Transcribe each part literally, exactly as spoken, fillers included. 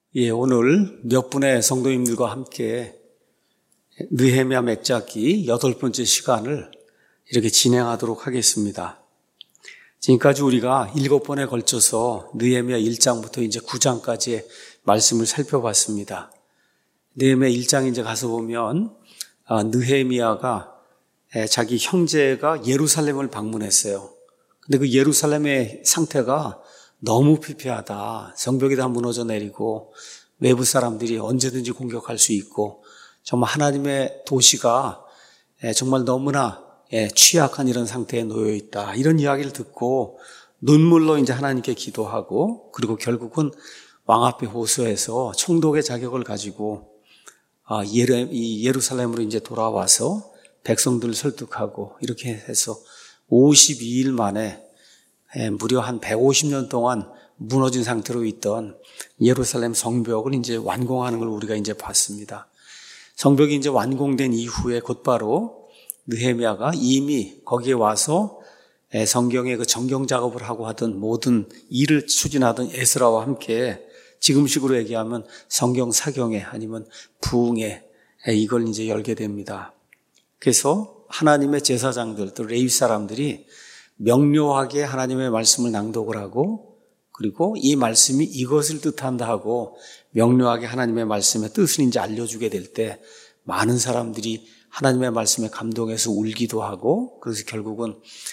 예, 오늘 몇 분의 성도님들과 함께 느헤미야 맺잡기 여덟 번째 시간을 이렇게 진행하도록 하겠습니다. 지금까지 우리가 일곱 번에 걸쳐서 느헤미야 일 장부터 이제 구 장까지의 말씀을 살펴봤습니다. 느헤미야 일 장에 이제 가서 보면 느헤미야가 자기 형제가 예루살렘을 방문했어요. 근데 그 예루살렘의 상태가 너무 피폐하다. 성벽이 다 무너져 내리고 외부 사람들이 언제든지 공격할 수 있고 정말 하나님의 도시가 정말 너무나 취약한 이런 상태에 놓여 있다. 이런 이야기를 듣고 눈물로 이제 하나님께 기도하고 그리고 결국은 왕 앞에 호소해서 총독의 자격을 가지고 예루살렘으로 이제 돌아와서 백성들을 설득하고 이렇게 해서 오십이 일 만에 무려 한 백오십 년 동안 무너진 상태로 있던 예루살렘 성벽을 이제 완공하는 걸 우리가 이제 봤습니다. 성벽이 이제 완공된 이후에 곧바로 느헤미야가 이미 거기에 와서 성경의 그 정경 작업을 하고 하던 모든 일을 추진하던 에스라와 함께 지금식으로 얘기하면 성경 사경회 아니면 부흥회 이걸 이제 열게 됩니다. 그래서 하나님의 제사장들 또 레위 사람들이 명료하게 하나님의 말씀을 낭독을 하고 그리고 이 말씀이 이것을 뜻한다 하고 명료하게 하나님의 말씀의 뜻을 이제 알려주게 될 때 많은 사람들이 하나님의 말씀에 감동해서 울기도 하고 그래서 결국은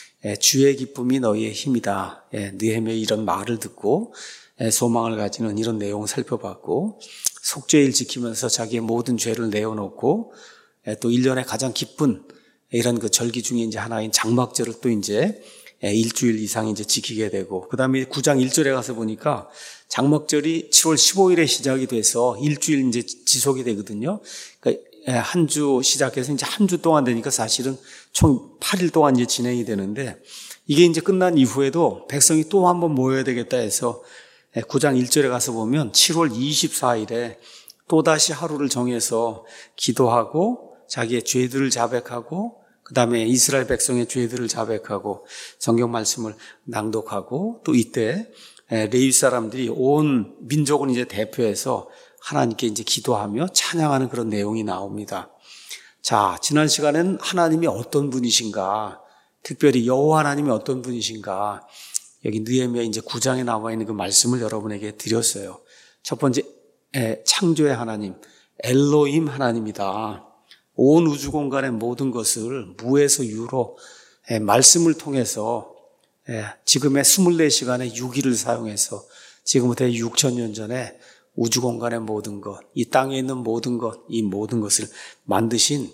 주의 기쁨이 너희의 힘이다. 느헤미야의 이런 말을 듣고 소망을 가지는 이런 내용을 살펴봤고 속죄일 지키면서 자기의 모든 죄를 내어놓고 또 일 년에 가장 기쁜 이런 그 절기 중에 이제 하나인 장막절을 또 이제 일주일 이상 이제 지키게 되고, 그 다음에 구 장 일 절에 가서 보니까 장막절이 칠월 십오일에 시작이 돼서 일주일 이제 지속이 되거든요. 그러니까 한 주 시작해서 이제 한 주 동안 되니까 사실은 총 팔 일 동안 이제 진행이 되는데 이게 이제 끝난 이후에도 백성이 또 한 번 모여야 되겠다 해서 구 장 일 절에 가서 보면 칠월 이십사일에 또다시 하루를 정해서 기도하고 자기의 죄들을 자백하고 그 다음에 이스라엘 백성의 죄들을 자백하고 성경 말씀을 낭독하고 또 이때 레위 사람들이 온 민족을 이제 대표해서 하나님께 이제 기도하며 찬양하는 그런 내용이 나옵니다. 자, 지난 시간에는 하나님이 어떤 분이신가, 특별히 여호와 하나님이 어떤 분이신가, 여기 느헤미야 이제 구 장에 나와 있는 그 말씀을 여러분에게 드렸어요. 첫 번째, 창조의 하나님, 엘로힘 하나님이다. 온 우주 공간의 모든 것을 무에서 유로 말씀을 통해서 지금의 이십사 시간의 육 일을 사용해서 지금부터 육천 년 전에 우주 공간의 모든 것, 이 땅에 있는 모든 것, 이 모든 것을 만드신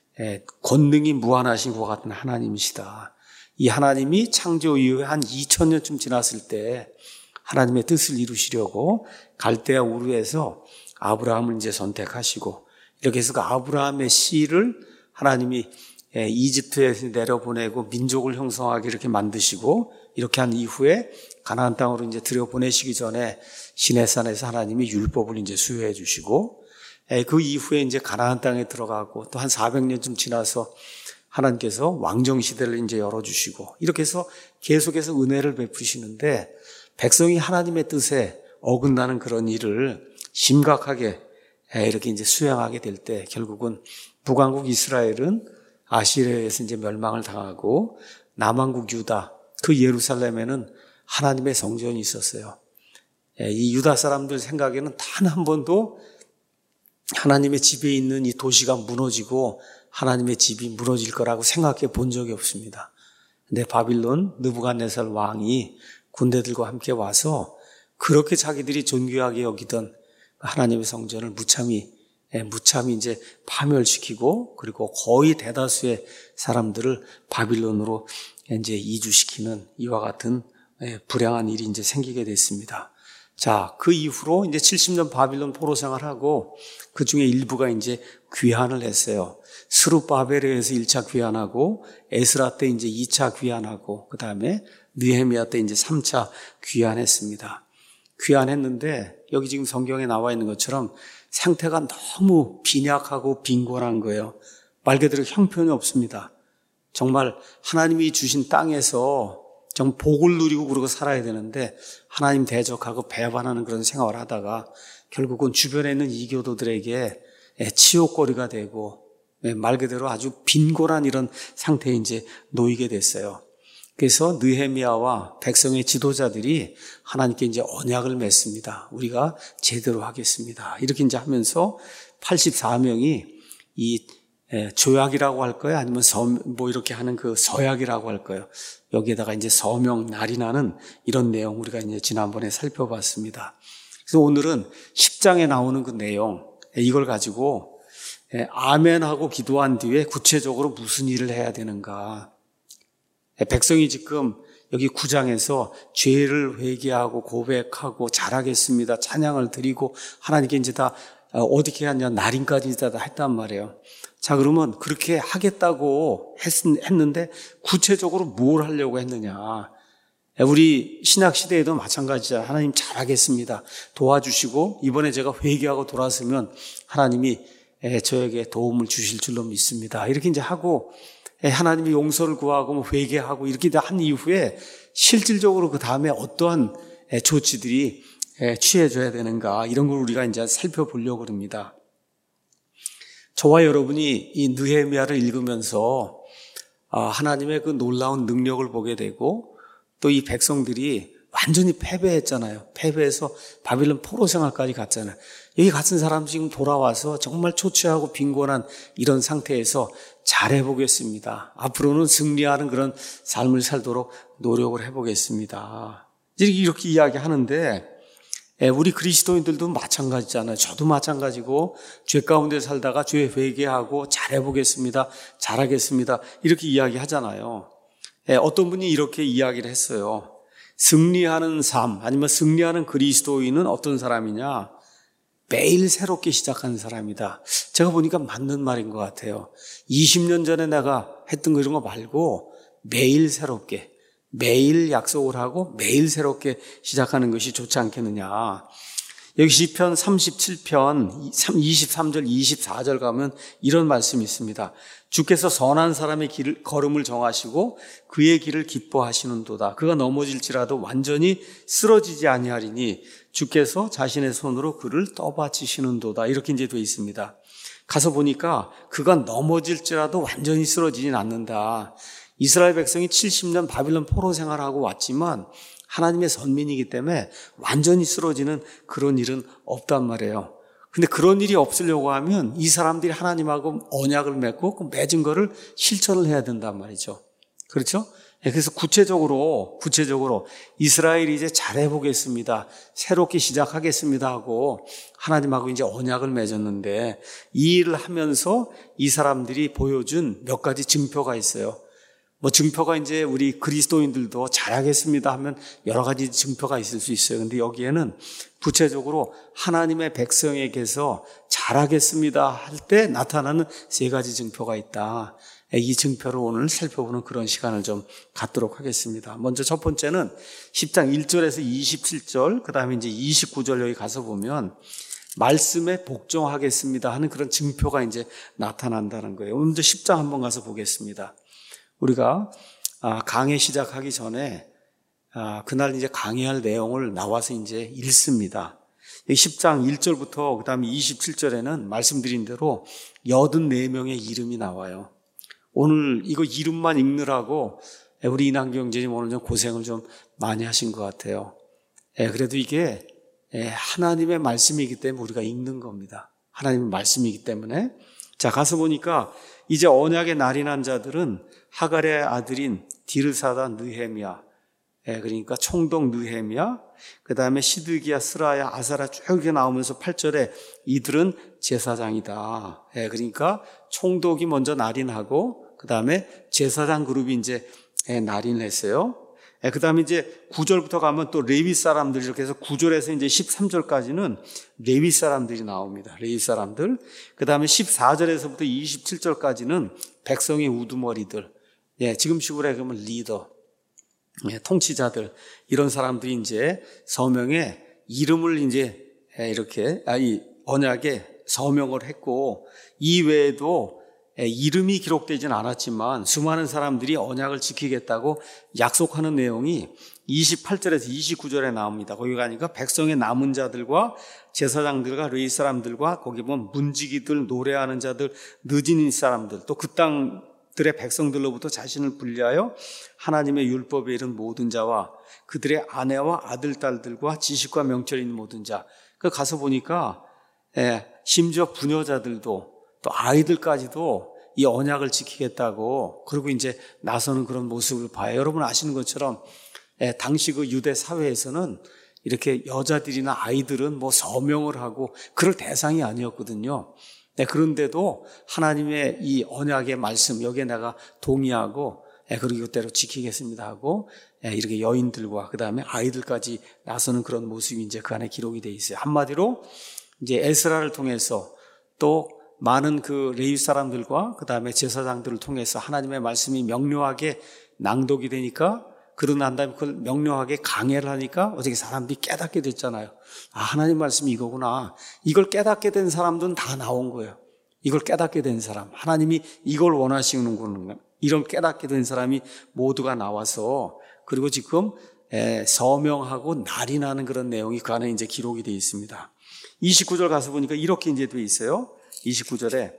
권능이 무한하신 것 같은 하나님이시다. 이 하나님이 창조 이후에 한 이천 년쯤 지났을 때 하나님의 뜻을 이루시려고 갈대아 우르에서 아브라함을 이제 선택하시고 이렇게 해서 그 아브라함의 씨를 하나님이 이집트에서 내려보내고 민족을 형성하게 이렇게 만드시고 이렇게 한 이후에 가나안 땅으로 이제 들여보내시기 전에 시내산에서 하나님이 율법을 이제 수여해 주시고 그 이후에 이제 가나안 땅에 들어가고 또 한 사백 년쯤 지나서 하나님께서 왕정 시대를 이제 열어주시고 이렇게 해서 계속해서 은혜를 베푸시는데 백성이 하나님의 뜻에 어긋나는 그런 일을 심각하게 이렇게 이제 수행하게 될 때 결국은 북왕국 이스라엘은 아시리아에서 이제 멸망을 당하고 남왕국 유다 그 예루살렘에는 하나님의 성전이 있었어요. 이 유다 사람들 생각에는 단 한 번도 하나님의 집에 있는 이 도시가 무너지고 하나님의 집이 무너질 거라고 생각해 본 적이 없습니다. 근데 바빌론 느부갓네살 왕이 군대들과 함께 와서 그렇게 자기들이 존귀하게 여기던 하나님의 성전을 무참히, 무참히 이제 파멸시키고 그리고 거의 대다수의 사람들을 바빌론으로 이제 이주시키는 이와 같은 불행한 일이 이제 생기게 됐습니다. 자, 그 이후로 이제 칠십 년 바빌론 포로 생활하고 그 중에 일부가 이제 귀환을 했어요. 스룹바벨에 의해서 일 차 귀환하고 에스라 때 이제 이 차 귀환하고 그 다음에 느헤미야 때 이제 삼 차 귀환했습니다. 귀환했는데 여기 지금 성경에 나와 있는 것처럼 상태가 너무 빈약하고 빈곤한 거예요. 말 그대로 형편이 없습니다. 정말 하나님이 주신 땅에서 정 복을 누리고 그러고 살아야 되는데 하나님 대적하고 배반하는 그런 생활을 하다가 결국은 주변에 있는 이교도들에게 치욕거리가 되고 말 그대로 아주 빈곤한 이런 상태에 이제 놓이게 됐어요. 그래서 느헤미야와 백성의 지도자들이 하나님께 이제 언약을 맺습니다. 우리가 제대로 하겠습니다. 이렇게 이제 하면서 팔십사 명이 이 조약이라고 할까요? 아니면 서, 뭐 이렇게 하는 그 서약이라고 할까요? 여기에다가 이제 서명 날인하는 이런 내용 우리가 이제 지난번에 살펴봤습니다. 그래서 오늘은 십 장에 나오는 그 내용, 이걸 가지고 아멘하고 기도한 뒤에 구체적으로 무슨 일을 해야 되는가. 백성이 지금 여기 구 장에서 죄를 회개하고 고백하고 잘하겠습니다. 찬양을 드리고 하나님께 이제 다 어떻게 하냐 날인까지 다 했단 말이에요. 자, 그러면 그렇게 하겠다고 했, 했는데 구체적으로 뭘 하려고 했느냐. 우리 신약 시대에도 마찬가지죠. 하나님 잘하겠습니다. 도와주시고 이번에 제가 회개하고 돌아서면 하나님이 저에게 도움을 주실 줄로 믿습니다. 이렇게 이제 하고 하나님이 용서를 구하고 회개하고 이렇게 한 이후에 실질적으로 그 다음에 어떠한 조치들이 취해져야 되는가 이런 걸 우리가 이제 살펴보려고 합니다. 저와 여러분이 이 느헤미야를 읽으면서 하나님의 그 놀라운 능력을 보게 되고 또 이 백성들이 완전히 패배했잖아요. 패배해서 바빌론 포로 생활까지 갔잖아요. 여기 같은 사람 지금 돌아와서 정말 초췌하고 빈곤한 이런 상태에서 잘해보겠습니다. 앞으로는 승리하는 그런 삶을 살도록 노력을 해보겠습니다. 이렇게 이야기하는데 우리 그리스도인들도 마찬가지잖아요. 저도 마찬가지고 죄 가운데 살다가 죄 회개하고 잘해보겠습니다. 잘하겠습니다. 이렇게 이야기하잖아요. 어떤 분이 이렇게 이야기를 했어요. 승리하는 삶 아니면 승리하는 그리스도인은 어떤 사람이냐? 매일 새롭게 시작하는 사람이다. 제가 보니까 맞는 말인 것 같아요. 이십 년 전에 내가 했던 거 이런 거 말고 매일 새롭게 매일 약속을 하고 매일 새롭게 시작하는 것이 좋지 않겠느냐. 여기 시편 삼십칠 편 이십삼 절 이십사 절 가면 이런 말씀이 있습니다. 주께서 선한 사람의 길을, 걸음을 정하시고 그의 길을 기뻐하시는도다. 그가 넘어질지라도 완전히 쓰러지지 아니하리니 주께서 자신의 손으로 그를 떠받치시는도다. 이렇게 이제 되어 있습니다. 가서 보니까 그가 넘어질지라도 완전히 쓰러지진 않는다. 이스라엘 백성이 칠십 년 바빌론 포로 생활하고 왔지만 하나님의 선민이기 때문에 완전히 쓰러지는 그런 일은 없단 말이에요. 근데 그런 일이 없으려고 하면 이 사람들이 하나님하고 언약을 맺고 그 맺은 거를 실천을 해야 된단 말이죠. 그렇죠? 그래서 구체적으로 구체적으로 이스라엘이 이제 잘해보겠습니다. 새롭게 시작하겠습니다 하고 하나님하고 이제 언약을 맺었는데 이 일을 하면서 이 사람들이 보여준 몇 가지 증표가 있어요. 뭐 증표가 이제 우리 그리스도인들도 잘하겠습니다 하면 여러 가지 증표가 있을 수 있어요. 근데 여기에는 구체적으로 하나님의 백성에게서 잘하겠습니다 할 때 나타나는 세 가지 증표가 있다. 이 증표를 오늘 살펴보는 그런 시간을 좀 갖도록 하겠습니다. 먼저 첫 번째는 십 장 일 절에서 이십칠 절, 그 다음에 이제 이십구 절 여기 가서 보면 말씀에 복종하겠습니다 하는 그런 증표가 이제 나타난다는 거예요. 먼저 십 장 한번 가서 보겠습니다. 우리가 강의 시작하기 전에 그날 이제 강의할 내용을 나와서 이제 읽습니다. 십 장 일 절부터 그 다음에 이십칠 절에는 말씀드린 대로 팔십사 명의 이름이 나와요. 오늘 이거 이름만 읽느라고 우리 이난규 형제님 오늘 좀 고생을 좀 많이 하신 것 같아요. 그래도 이게 하나님의 말씀이기 때문에 우리가 읽는 겁니다. 하나님의 말씀이기 때문에. 자, 가서 보니까 이제 언약의 날인한 자들은 하갈의 아들인 디르사다 느헤미야, 그러니까 총독 느헤미야, 그 다음에 시드기야, 스라야, 아사라 쭉 이렇게 나오면서 팔 절에 이들은 제사장이다. 그러니까 총독이 먼저 날인하고 그 다음에 제사장 그룹이 이제 날인을 했어요. 그 다음에 이제 구 절부터 가면 또 레위 사람들이 이렇게 해서 구 절에서 이제 십삼 절까지는 레위 사람들이 나옵니다. 레위 사람들. 그 다음에 십사 절에서부터 이십칠 절까지는 백성의 우두머리들. 예, 지금식으로 해보면 리더, 예, 통치자들, 이런 사람들이 이제 서명에 이름을 이제 이렇게, 아, 이 언약에 서명을 했고, 이 외에도 이름이 기록되진 않았지만 수많은 사람들이 언약을 지키겠다고 약속하는 내용이 이십팔 절에서 이십구 절에 나옵니다. 거기 가니까 백성의 남은 자들과 제사장들과 레위 사람들과 거기 보면 문지기들, 노래하는 자들, 늦은 사람들, 또 그 땅들의 백성들로부터 자신을 분리하여 하나님의 율법에 이른 모든 자와 그들의 아내와 아들, 딸들과 지식과 명철이 있는 모든 자. 그 가서 보니까 예, 심지어 부녀자들도 또 아이들까지도 이 언약을 지키겠다고 그리고 이제 나서는 그런 모습을 봐요. 여러분 아시는 것처럼 예, 당시 그 유대 사회에서는 이렇게 여자들이나 아이들은 뭐 서명을 하고 그럴 대상이 아니었거든요. 네, 그런데도 하나님의 이 언약의 말씀 여기에 내가 동의하고 예, 그리고 이대로 지키겠습니다 하고 예, 이렇게 여인들과 그 다음에 아이들까지 나서는 그런 모습이 이제 그 안에 기록이 돼 있어요. 한마디로 이제 에스라를 통해서 또 많은 그 레위 사람들과 그 다음에 제사장들을 통해서 하나님의 말씀이 명료하게 낭독이 되니까 그러고 난 다음에 그걸 명료하게 강해를 하니까 어떻게 사람들이 깨닫게 됐잖아요. 아, 하나님 말씀이 이거구나. 이걸 깨닫게 된 사람들은 다 나온 거예요. 이걸 깨닫게 된 사람, 하나님이 이걸 원하시는구나. 이런 깨닫게 된 사람이 모두가 나와서 그리고 지금 서명하고 날이 나는 그런 내용이 그 안에 이제 기록이 되어 있습니다. 이십구 절 가서 보니까 이렇게 이제 되어 있어요. 이십구 절에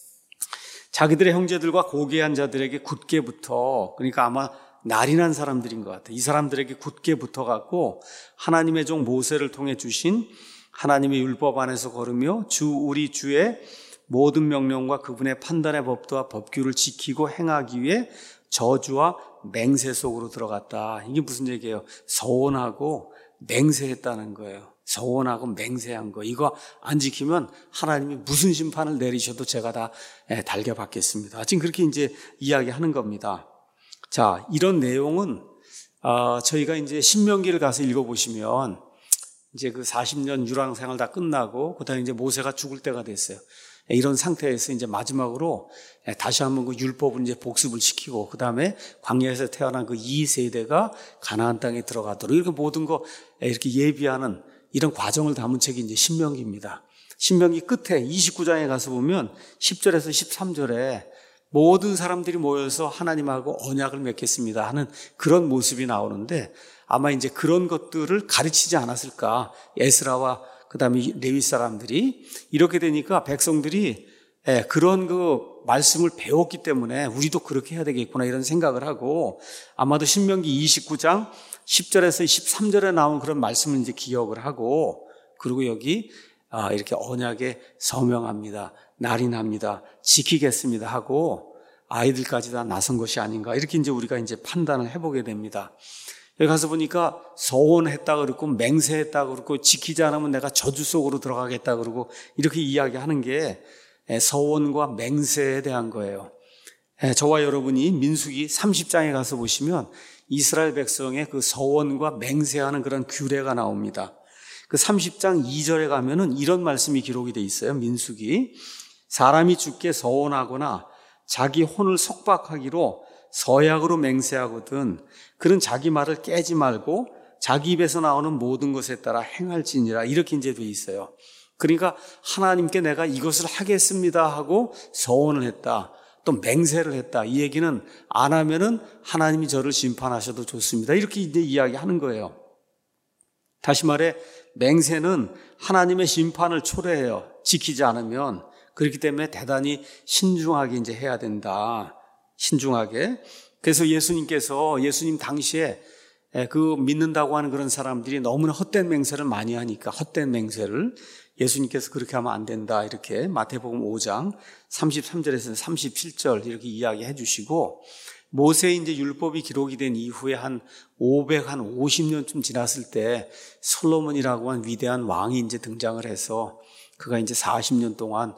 자기들의 형제들과 고귀한 자들에게 굳게 붙어, 그러니까 아마 날이 난 사람들인 것 같아요. 이 사람들에게 굳게 붙어갖고 하나님의 종 모세를 통해 주신 하나님의 율법 안에서 걸으며 주 우리 주의 모든 명령과 그분의 판단의 법도와 법규를 지키고 행하기 위해 저주와 맹세 속으로 들어갔다. 이게 무슨 얘기예요? 서원하고 맹세했다는 거예요. 서원하고 맹세한 거. 이거 안 지키면 하나님이 무슨 심판을 내리셔도 제가 다 달겨받겠습니다. 지금 그렇게 이제 이야기하는 겁니다. 자, 이런 내용은 어, 저희가 이제 신명기를 가서 읽어보시면 이제 그 사십 년 유랑 생활 다 끝나고 그다음에 이제 모세가 죽을 때가 됐어요. 이런 상태에서 이제 마지막으로 다시 한번 그 율법을 이제 복습을 시키고 그 다음에 광야에서 태어난 그 이 세대가 가나안 땅에 들어가도록 이렇게 모든 거 이렇게 예비하는 이런 과정을 담은 책이 이제 신명기입니다. 신명기 끝에 이십구 장에 가서 보면 십 절에서 십삼 절에 모든 사람들이 모여서 하나님하고 언약을 맺겠습니다 하는 그런 모습이 나오는데 아마 이제 그런 것들을 가르치지 않았을까. 에스라와 그 다음에 레위 사람들이 이렇게 되니까 백성들이 그런 그 말씀을 배웠기 때문에 우리도 그렇게 해야 되겠구나 이런 생각을 하고 아마도 신명기 이십구 장 십 절에서 십삼 절에 나온 그런 말씀을 이제 기억을 하고 그리고 여기 이렇게 언약에 서명합니다. 날이 납니다. 지키겠습니다 하고 아이들까지 다 나선 것이 아닌가 이렇게 이제 우리가 이제 판단을 해보게 됩니다. 여기 가서 보니까 서원했다 그러고 맹세했다 그러고 지키지 않으면 내가 저주 속으로 들어가겠다 그러고 이렇게 이야기하는 게 서원과 맹세에 대한 거예요. 저와 여러분이 민수기 삼십 장에 가서 보시면 이스라엘 백성의 그 서원과 맹세하는 그런 규례가 나옵니다. 그 삼십 장 이 절에 가면은 이런 말씀이 기록이 돼 있어요. 민수기 사람이 주께 서원하거나 자기 혼을 속박하기로 서약으로 맹세하거든 그는 자기 말을 깨지 말고 자기 입에서 나오는 모든 것에 따라 행할지니라 이렇게 이제 돼 있어요. 그러니까 하나님께 내가 이것을 하겠습니다 하고 서원을 했다. 또 맹세를 했다. 이 얘기는 안 하면은 하나님이 저를 심판하셔도 좋습니다. 이렇게 이제 이야기하는 거예요. 다시 말해 맹세는 하나님의 심판을 초래해요. 지키지 않으면. 그렇기 때문에 대단히 신중하게 이제 해야 된다. 신중하게. 그래서 예수님께서 예수님 당시에 그 믿는다고 하는 그런 사람들이 너무나 헛된 맹세를 많이 하니까 헛된 맹세를 예수님께서 그렇게 하면 안 된다. 이렇게 마태복음 오 장 삼십삼 절에서 삼십칠 절 이렇게 이야기해 주시고 모세의 이제 율법이 기록이 된 이후에 한 오백오십 년쯤 지났을 때 솔로몬이라고 한 위대한 왕이 이제 등장을 해서 그가 이제 사십 년 동안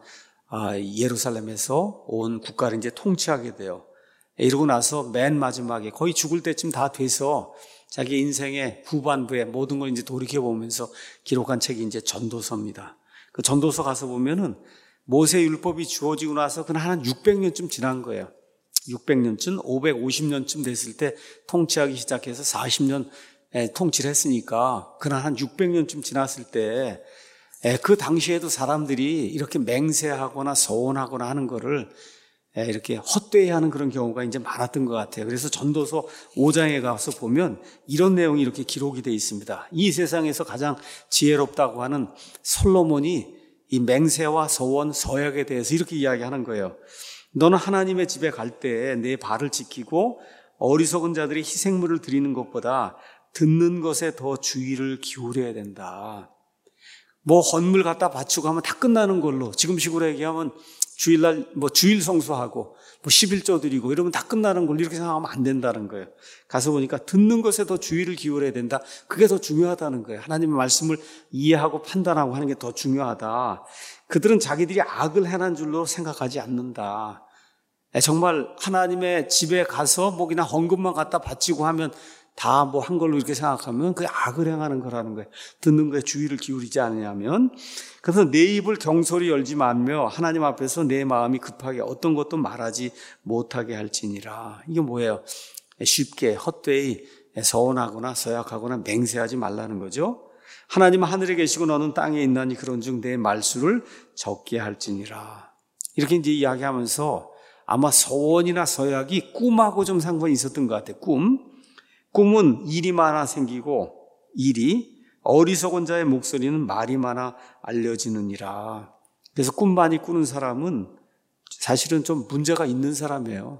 예루살렘에서 온 국가를 이제 통치하게 돼요. 이러고 나서 맨 마지막에 거의 죽을 때쯤 다 돼서 자기 인생의 후반부에 모든 걸 이제 돌이켜보면서 기록한 책이 이제 전도서입니다. 그 전도서 가서 보면은 모세 율법이 주어지고 나서 그는 한 육백 년쯤 지난 거예요. 육백 년쯤, 오백오십 년쯤 됐을 때 통치하기 시작해서 사십 년 통치를 했으니까 그는 한 육백 년쯤 지났을 때 그 당시에도 사람들이 이렇게 맹세하거나 서원하거나 하는 거를 이렇게 헛되이 하는 그런 경우가 이제 많았던 것 같아요. 그래서 전도서 오 장에 가서 보면 이런 내용이 이렇게 기록이 되어 있습니다. 이 세상에서 가장 지혜롭다고 하는 솔로몬이 이 맹세와 서원, 서약에 대해서 이렇게 이야기하는 거예요. 너는 하나님의 집에 갈 때 내 발을 지키고 어리석은 자들이 희생물을 드리는 것보다 듣는 것에 더 주의를 기울여야 된다. 뭐 헌물 갖다 바치고 하면 다 끝나는 걸로, 지금식으로 얘기하면 주일날 뭐 주일 성수하고 뭐 십일조 드리고 이러면 다 끝나는 걸로 이렇게 생각하면 안 된다는 거예요. 가서 보니까 듣는 것에 더 주의를 기울여야 된다. 그게 더 중요하다는 거예요. 하나님의 말씀을 이해하고 판단하고 하는 게 더 중요하다. 그들은 자기들이 악을 해난 줄로 생각하지 않는다. 정말 하나님의 집에 가서 뭐 그냥 헌금만 갖다 바치고 하면 다 뭐 한 걸로 이렇게 생각하면 그게 악을 행하는 거라는 거예요. 듣는 거에 주의를 기울이지 않으냐면. 그래서 내 입을 경솔히 열지 말며 하나님 앞에서 내 마음이 급하게 어떤 것도 말하지 못하게 할지니라. 이게 뭐예요? 쉽게 헛되이 서원하거나 서약하거나 맹세하지 말라는 거죠. 하나님은 하늘에 계시고 너는 땅에 있나니 그런즉 내 말수를 적게 할지니라. 이렇게 이제 이야기하면서 아마 서원이나 서약이 꿈하고 좀 상관이 있었던 것 같아요. 꿈. 꿈은 일이 많아 생기고 일이, 어리석은 자의 목소리는 말이 많아 알려지느니라. 그래서 꿈 많이 꾸는 사람은 사실은 좀 문제가 있는 사람이에요.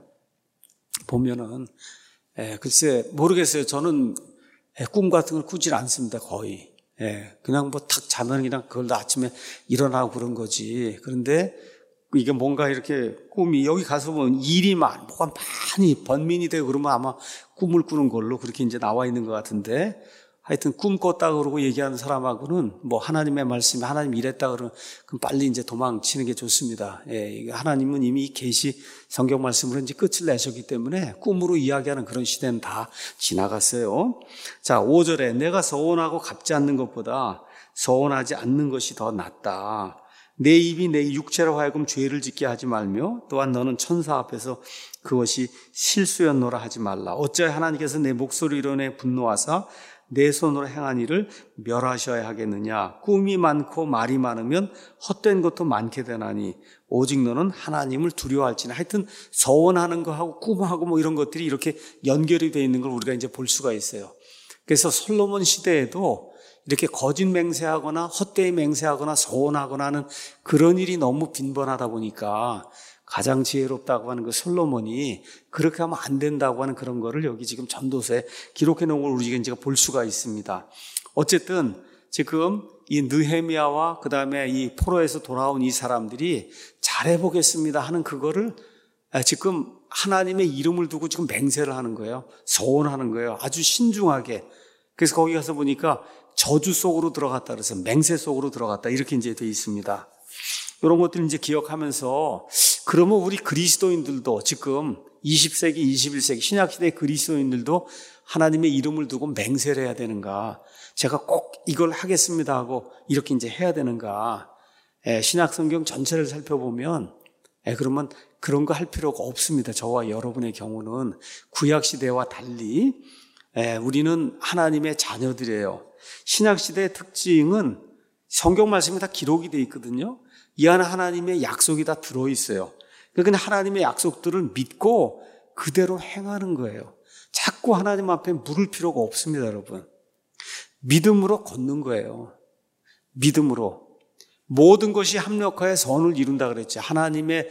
보면은 예, 글쎄 모르겠어요. 저는 예, 꿈 같은 걸 꾸질 않습니다. 거의. 예, 그냥 뭐 탁 자면 그냥 그걸 아침에 일어나고 그런 거지. 그런데 이게 뭔가 이렇게 꿈이, 여기 가서 보면 일이 많, 뭐가 많이 번민이 되고 그러면 아마 꿈을 꾸는 걸로 그렇게 이제 나와 있는 것 같은데, 하여튼 꿈 꿨다 그러고 얘기하는 사람하고는 뭐 하나님의 말씀이 하나님 이랬다 그러면 그럼 빨리 이제 도망치는 게 좋습니다. 예, 하나님은 이미 계시 성경 말씀으로 이제 끝을 내셨기 때문에 꿈으로 이야기하는 그런 시대는 다 지나갔어요. 자, 오 절에 내가 서원하고 갚지 않는 것보다 서원하지 않는 것이 더 낫다. 내 입이 내 육체로 하여금 죄를 짓게 하지 말며 또한 너는 천사 앞에서 그것이 실수였노라 하지 말라. 어찌하여 하나님께서 내 목소리로 인해 분노하사 내 손으로 행한 일을 멸하셔야 하겠느냐. 꿈이 많고 말이 많으면 헛된 것도 많게 되나니 오직 너는 하나님을 두려워할지니. 하여튼 서원하는 거하고 꿈하고 뭐 이런 것들이 이렇게 연결이 되어 있는 걸 우리가 이제 볼 수가 있어요. 그래서 솔로몬 시대에도 이렇게 거짓 맹세하거나 헛되이 맹세하거나 서원하거나 하는 그런 일이 너무 빈번하다 보니까 가장 지혜롭다고 하는 그 솔로몬이 그렇게 하면 안 된다고 하는 그런 거를 여기 지금 전도서에 기록해 놓은 걸 우리가 이제 볼 수가 있습니다. 어쨌든 지금 이 느헤미야와 그 다음에 이 포로에서 돌아온 이 사람들이 잘해보겠습니다 하는 그거를 지금 하나님의 이름을 두고 지금 맹세를 하는 거예요. 서원하는 거예요. 아주 신중하게. 그래서 거기 가서 보니까 저주 속으로 들어갔다 그래서 맹세 속으로 들어갔다 이렇게 이제 되어 있습니다. 이런 것들 이제 기억하면서 그러면 우리 그리스도인들도 지금 이십 세기, 이십일 세기 신약시대 그리스도인들도 하나님의 이름을 두고 맹세를 해야 되는가? 제가 꼭 이걸 하겠습니다 하고 이렇게 이제 해야 되는가? 예, 신약성경 전체를 살펴보면 예, 그러면 그런 거 할 필요가 없습니다. 저와 여러분의 경우는 구약시대와 달리 예, 우리는 하나님의 자녀들이에요. 신약시대의 특징은 성경 말씀이 다 기록이 되어 있거든요. 이 안에 하나님의 약속이 다 들어있어요. 그러니까 하나님의 약속들을 믿고 그대로 행하는 거예요. 자꾸 하나님 앞에 물을 필요가 없습니다, 여러분. 믿음으로 걷는 거예요. 믿음으로. 모든 것이 합력하여 선을 이룬다 그랬죠. 하나님의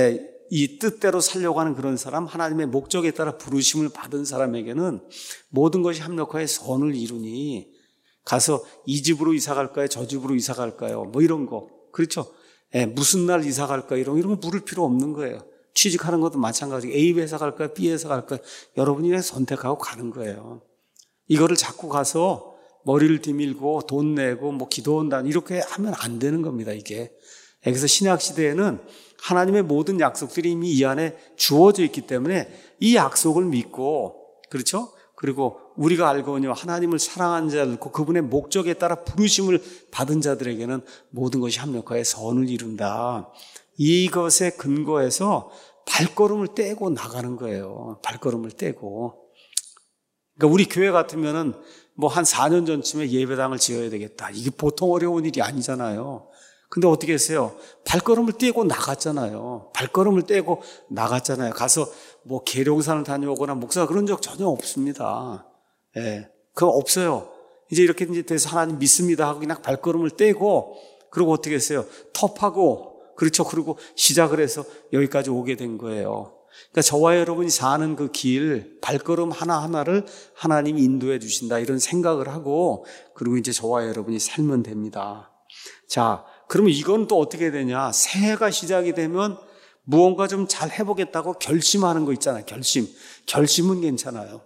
이 뜻대로 살려고 하는 그런 사람, 하나님의 목적에 따라 부르심을 받은 사람에게는 모든 것이 합력하여 선을 이루니 가서 이 집으로 이사 갈까요? 저 집으로 이사 갈까요? 뭐 이런 거. 그렇죠? 예, 무슨 날 이사 갈까요? 이런, 이런 거 물을 필요 없는 거예요. 취직하는 것도 마찬가지고 A 회사 갈까요? B 회사 갈까요? 여러분이 그냥 선택하고 가는 거예요. 이거를 자꾸 가서 머리를 뒤밀고 돈 내고 뭐 기도한다 이렇게 하면 안 되는 겁니다, 이게. 그래서 신약시대에는 하나님의 모든 약속들이 이미 이 안에 주어져 있기 때문에 이 약속을 믿고, 그렇죠? 그리고 우리가 알거니와 하나님을 사랑하는 자들, 그분의 목적에 따라 부르심을 받은 자들에게는 모든 것이 합력하여 선을 이룬다. 이것에 근거해서 발걸음을 떼고 나가는 거예요. 발걸음을 떼고. 그러니까 우리 교회 같으면은 뭐 한 사 년 전쯤에 예배당을 지어야 되겠다. 이게 보통 어려운 일이 아니잖아요. 근데 어떻게 했어요? 발걸음을 떼고 나갔잖아요. 발걸음을 떼고 나갔잖아요. 가서 뭐 계룡산을 다녀오거나 목사 그런 적 전혀 없습니다. 예. 그거 없어요. 이제 이렇게 이제 돼서 하나님 믿습니다 하고 그냥 발걸음을 떼고 그리고 어떻게 했어요? 텁하고 그렇죠. 그리고 시작을 해서 여기까지 오게 된 거예요. 그러니까 저와 여러분이 사는 그 길, 발걸음 하나하나를 하나님이 인도해 주신다 이런 생각을 하고 그리고 이제 저와 여러분이 살면 됩니다. 자, 그러면 이건 또 어떻게 되냐? 새해가 시작이 되면 무언가 좀 잘 해보겠다고 결심하는 거 있잖아요. 결심. 결심은 괜찮아요.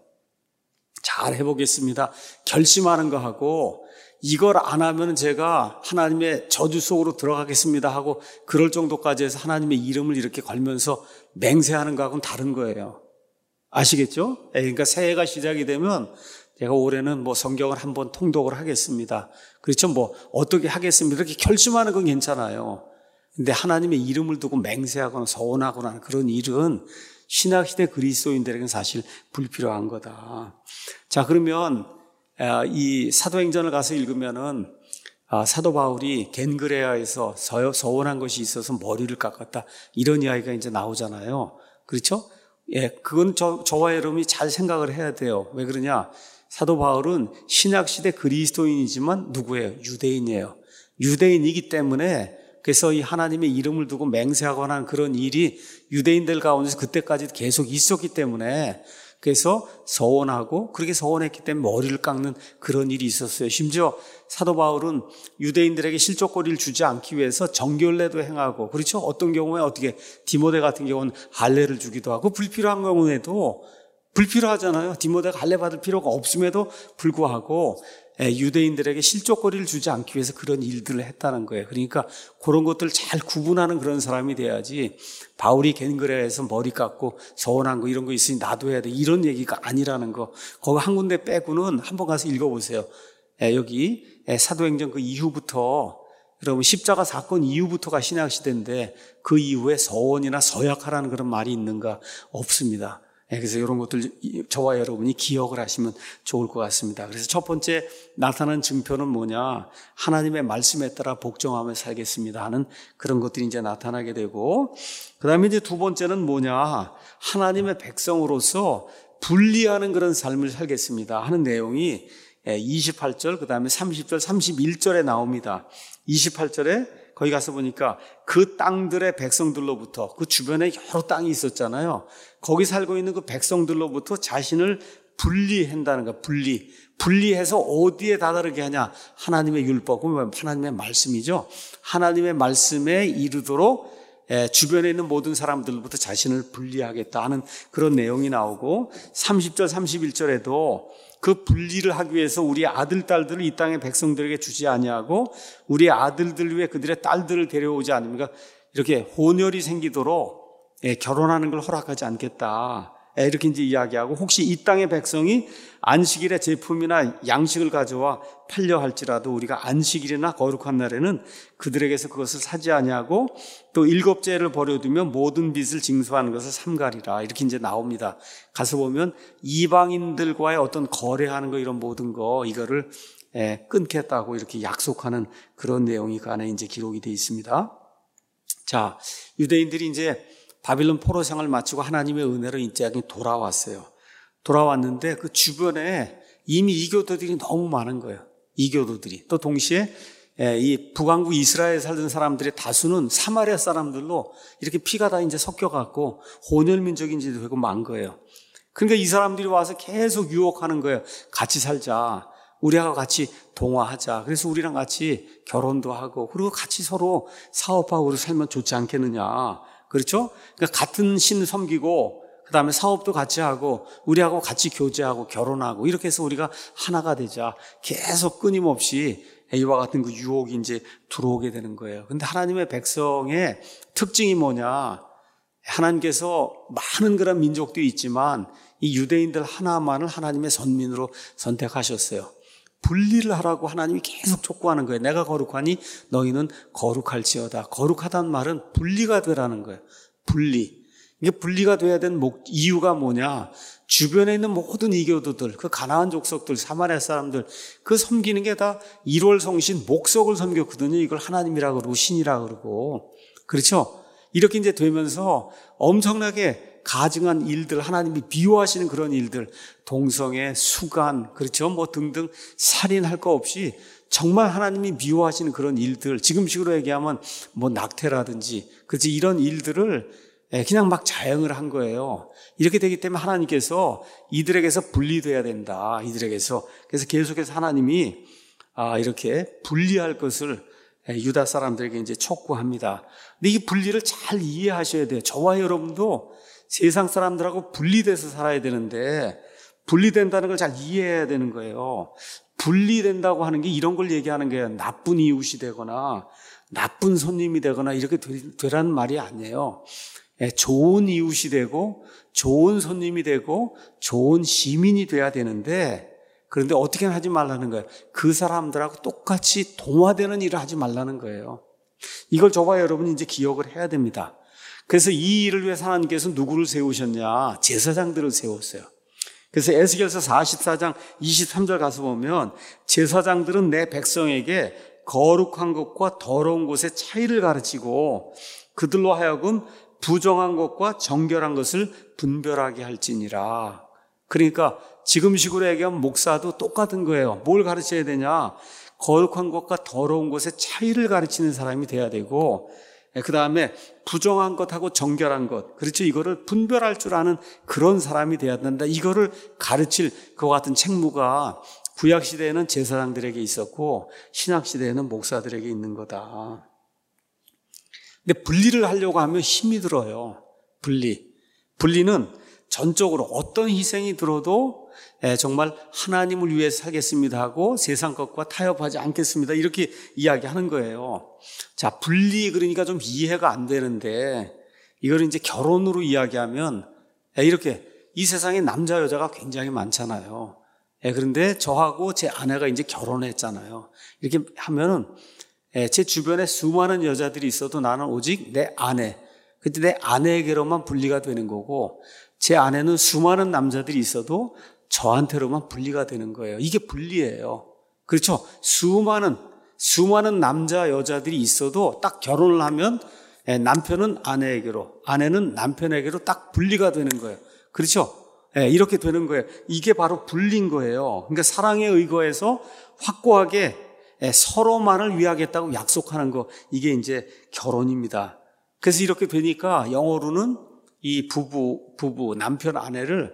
잘 해보겠습니다. 결심하는 거 하고 이걸 안 하면 제가 하나님의 저주 속으로 들어가겠습니다 하고 그럴 정도까지 해서 하나님의 이름을 이렇게 걸면서 맹세하는 거하고는 다른 거예요. 아시겠죠? 그러니까 새해가 시작이 되면 제가 올해는 뭐 성경을 한번 통독을 하겠습니다. 그렇죠? 뭐 어떻게 하겠습니다. 이렇게 결심하는 건 괜찮아요. 근데 하나님의 이름을 두고 맹세하거나 서원하거나 하는 그런 일은 신학시대 그리스도인들에게는 사실 불필요한 거다. 자, 그러면 이 사도행전을 가서 읽으면은 사도 바울이 겐그레아에서 서원한 것이 있어서 머리를 깎았다. 이런 이야기가 이제 나오잖아요. 그렇죠? 예, 그건 저, 저와 여러분이 잘 생각을 해야 돼요. 왜 그러냐? 사도 바울은 신약시대 그리스도인이지만 누구예요? 유대인이에요. 유대인이기 때문에 그래서 이 하나님의 이름을 두고 맹세하거나 하는 그런 일이 유대인들 가운데서 그때까지 계속 있었기 때문에 그래서 서원하고 그렇게 서원했기 때문에 머리를 깎는 그런 일이 있었어요. 심지어 사도 바울은 유대인들에게 실족거리를 주지 않기 위해서 정결례도 행하고 그렇죠? 어떤 경우에 어떻게 디모데 같은 경우는 할례를 주기도 하고 불필요한 경우에도 불필요하잖아요. 디모데가 할례 받을 필요가 없음에도 불구하고 유대인들에게 실족거리를 주지 않기 위해서 그런 일들을 했다는 거예요. 그러니까 그런 것들을 잘 구분하는 그런 사람이 돼야지 바울이 겐그레아에서 머리 깎고 서원한 거 이런 거 있으니 나도 해야 돼 이런 얘기가 아니라는 거. 거기 한 군데 빼고는 한번 가서 읽어보세요. 여기 사도행전 그 이후부터 여러분 십자가 사건 이후부터가 신약시대인데 그 이후에 서원이나 서약하라는 그런 말이 있는가? 없습니다. 그래서 이런 것들 저와 여러분이 기억을 하시면 좋을 것 같습니다. 그래서 첫 번째 나타난 증표는 뭐냐? 하나님의 말씀에 따라 복종하며 살겠습니다 하는 그런 것들이 이제 나타나게 되고, 그 다음에 이제 두 번째는 뭐냐? 하나님의 백성으로서 분리하는 그런 삶을 살겠습니다 하는 내용이 이십팔 절, 그 다음에 삼십 절, 삼십일 절에 나옵니다. 이십팔 절에 거기 가서 보니까 그 땅들의 백성들로부터, 그 주변에 여러 땅이 있었잖아요. 거기 살고 있는 그 백성들로부터 자신을 분리한다는 거야. 분리. 분리해서 어디에 다다르게 하냐? 하나님의 율법, 하나님의 말씀이죠. 하나님의 말씀에 이르도록 주변에 있는 모든 사람들로부터 자신을 분리하겠다 하는 그런 내용이 나오고, 삼십 절, 삼십일 절에도 그 분리를 하기 위해서 우리 아들, 딸들을 이 땅의 백성들에게 주지 아니하고 우리 아들들 위해 그들의 딸들을 데려오지 않으니까 이렇게 혼혈이 생기도록 결혼하는 걸 허락하지 않겠다. 이렇게 이제 이야기하고, 혹시 이 땅의 백성이 안식일에 제품이나 양식을 가져와 팔려 할지라도 우리가 안식일이나 거룩한 날에는 그들에게서 그것을 사지 아니하고 또 일곱째를 버려두면 모든 빚을 징수하는 것을 삼가리라. 이렇게 이제 나옵니다. 가서 보면 이방인들과의 어떤 거래하는 거 이런 모든 거 이거를 끊겠다고 이렇게 약속하는 그런 내용이 그 안에 이제 기록이 되어 있습니다. 자, 유대인들이 이제 바빌론 포로 생활을 마치고 하나님의 은혜로 이제 돌아왔어요. 돌아왔는데 그 주변에 이미 이교도들이 너무 많은 거예요. 이교도들이. 또 동시에 이 북왕국 이스라엘에 살던 사람들의 다수는 사마리아 사람들로 이렇게 피가 다 이제 섞여갖고 혼혈민족인지도 되고 만 거예요. 그러니까 이 사람들이 와서 계속 유혹하는 거예요. 같이 살자. 우리하고 같이 동화하자. 그래서 우리랑 같이 결혼도 하고 그리고 같이 서로 사업하고 살면 좋지 않겠느냐. 그렇죠? 그러니까 같은 신 섬기고 그 다음에 사업도 같이 하고 우리하고 같이 교제하고 결혼하고 이렇게 해서 우리가 하나가 되자. 계속 끊임없이 이와 같은 그 유혹이 이제 들어오게 되는 거예요. 근데 하나님의 백성의 특징이 뭐냐? 하나님께서 많은 그런 민족도 있지만 이 유대인들 하나만을 하나님의 선민으로 선택하셨어요. 분리를 하라고 하나님이 계속 촉구하는 거예요. 내가 거룩하니 너희는 거룩할지어다. 거룩하다는 말은 분리가 되라는 거예요. 분리. 이게 분리가 돼야 되는 목, 이유가 뭐냐? 주변에 있는 모든 이교도들, 그 가나안 족속들, 사마리아 사람들, 그 섬기는 게 다 일월 성신 목석을 섬겼거든요. 이걸 하나님이라고 그러고 신이라고 그러고. 그렇죠? 이렇게 이제 되면서 엄청나게 가증한 일들, 하나님이 미워하시는 그런 일들, 동성애, 수간, 그렇죠? 뭐 등등 살인할 거 없이 정말 하나님이 미워하시는 그런 일들, 지금식으로 얘기하면 뭐 낙태라든지, 그렇지? 이런 일들을 그냥 막 자행을 한 거예요. 이렇게 되기 때문에 하나님께서 이들에게서 분리돼야 된다. 이들에게서. 그래서 계속해서 하나님이 아, 이렇게 분리할 것을 유다 사람들에게 이제 촉구합니다. 근데 이 분리를 잘 이해하셔야 돼요. 저와 여러분도 세상 사람들하고 분리돼서 살아야 되는데 분리된다는 걸 잘 이해해야 되는 거예요. 분리된다고 하는 게 이런 걸 얘기하는 거예요. 나쁜 이웃이 되거나 나쁜 손님이 되거나 이렇게 되라는 말이 아니에요. 좋은 이웃이 되고 좋은 손님이 되고 좋은 시민이 돼야 되는데, 그런데 어떻게 하지 말라는 거예요. 그 사람들하고 똑같이 동화되는 일을 하지 말라는 거예요. 이걸 저와 여러분이 이제 기억을 해야 됩니다. 그래서 이 일을 위해서 하나님께서 누구를 세우셨냐? 제사장들을 세웠어요. 그래서 에스겔서 사십사 장 이십삼 절 가서 보면 제사장들은 내 백성에게 거룩한 것과 더러운 것의 차이를 가르치고 그들로 하여금 부정한 것과 정결한 것을 분별하게 할지니라. 그러니까 지금식으로 얘기하면 목사도 똑같은 거예요. 뭘 가르쳐야 되냐? 거룩한 것과 더러운 것의 차이를 가르치는 사람이 돼야 되고, 그 다음에 부정한 것하고 정결한 것, 그렇죠? 이거를 분별할 줄 아는 그런 사람이 돼야 된다. 이거를 가르칠 그와 같은 책무가 구약시대에는 제사장들에게 있었고 신약시대에는 목사들에게 있는 거다. 근데 분리를 하려고 하면 힘이 들어요. 분리. 분리는 전적으로 어떤 희생이 들어도 정말 하나님을 위해 살겠습니다 하고 세상 것과 타협하지 않겠습니다, 이렇게 이야기하는 거예요. 자, 분리, 그러니까 좀 이해가 안 되는데 이걸 이제 결혼으로 이야기하면 이렇게 이 세상에 남자 여자가 굉장히 많잖아요. 그런데 저하고 제 아내가 이제 결혼했잖아요. 이렇게 하면은 제 주변에 수많은 여자들이 있어도 나는 오직 내 아내, 그때 내 아내에게로만 분리가 되는 거고, 제 아내는 수많은 남자들이 있어도 저한테로만 분리가 되는 거예요. 이게 분리예요. 그렇죠? 수많은 수많은 남자 여자들이 있어도 딱 결혼을 하면 남편은 아내에게로, 아내는 남편에게로 딱 분리가 되는 거예요. 그렇죠? 이렇게 되는 거예요. 이게 바로 분리인 거예요. 그러니까 사랑에 의거해서 확고하게 서로만을 위하겠다고 약속하는 거, 이게 이제 결혼입니다. 그래서 이렇게 되니까 영어로는 이 부부, 부부, 남편, 아내를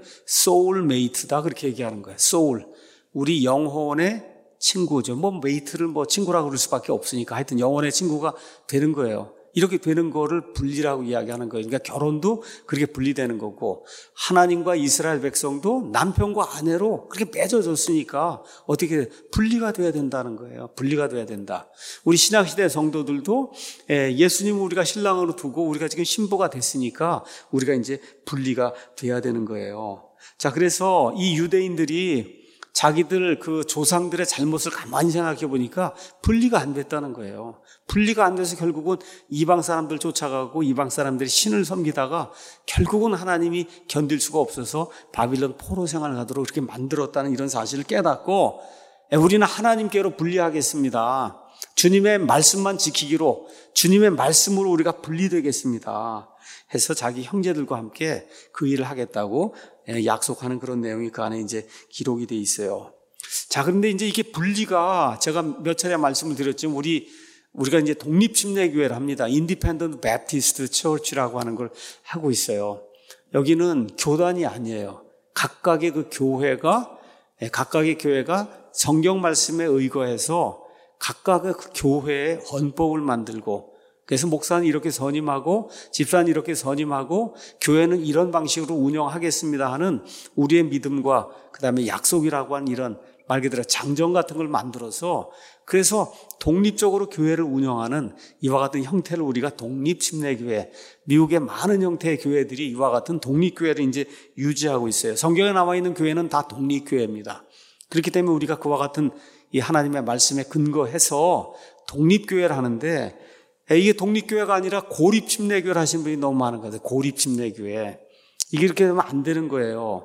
소울메이트다 그렇게 얘기하는 거예요. 소울, 우리 영혼의 친구죠. 뭐 메이트를 뭐 친구라고 그럴 수밖에 없으니까 하여튼 영혼의 친구가 되는 거예요. 이렇게 되는 거를 분리라고 이야기하는 거예요. 그러니까 결혼도 그렇게 분리되는 거고, 하나님과 이스라엘 백성도 남편과 아내로 그렇게 맺어졌으니까 어떻게 분리가 돼야 된다는 거예요. 분리가 돼야 된다. 우리 신약시대 성도들도 예수님을 우리가 신랑으로 두고 우리가 지금 신부가 됐으니까 우리가 이제 분리가 돼야 되는 거예요. 자, 그래서 이 유대인들이 자기들 그 조상들의 잘못을 가만히 생각해 보니까 분리가 안 됐다는 거예요. 분리가 안 돼서 결국은 이방 사람들 쫓아가고 이방 사람들이 신을 섬기다가 결국은 하나님이 견딜 수가 없어서 바빌론 포로 생활을 하도록 그렇게 만들었다는 이런 사실을 깨닫고, 우리는 하나님께로 분리하겠습니다. 주님의 말씀만 지키기로, 주님의 말씀으로 우리가 분리되겠습니다 해서 자기 형제들과 함께 그 일을 하겠다고 약속하는 그런 내용이 그 안에 이제 기록이 돼 있어요. 자, 그런데 이제 이게 분리가, 제가 몇 차례 말씀을 드렸지만 우리 우리가 이제 독립침례교회를 합니다. Independent Baptist Church라고 하는 걸 하고 있어요. 여기는 교단이 아니에요. 각각의 그 교회가 각각의 교회가 성경 말씀에 의거해서 각각의 그 교회의 헌법을 만들고, 그래서 목사는 이렇게 선임하고 집사는 이렇게 선임하고 교회는 이런 방식으로 운영하겠습니다 하는 우리의 믿음과 그 다음에 약속이라고 하는 이런 말 그대로 장정 같은 걸 만들어서, 그래서 독립적으로 교회를 운영하는 이와 같은 형태를 우리가 독립침례교회, 미국의 많은 형태의 교회들이 이와 같은 독립교회를 이제 유지하고 있어요. 성경에 나와 있는 교회는 다 독립교회입니다. 그렇기 때문에 우리가 그와 같은 이 하나님의 말씀에 근거해서 독립교회를 하는데, 이게 독립교회가 아니라 고립침례교회를 하신 분이 너무 많은 거예요. 고립침례교회. 이게 이렇게 되면 안 되는 거예요.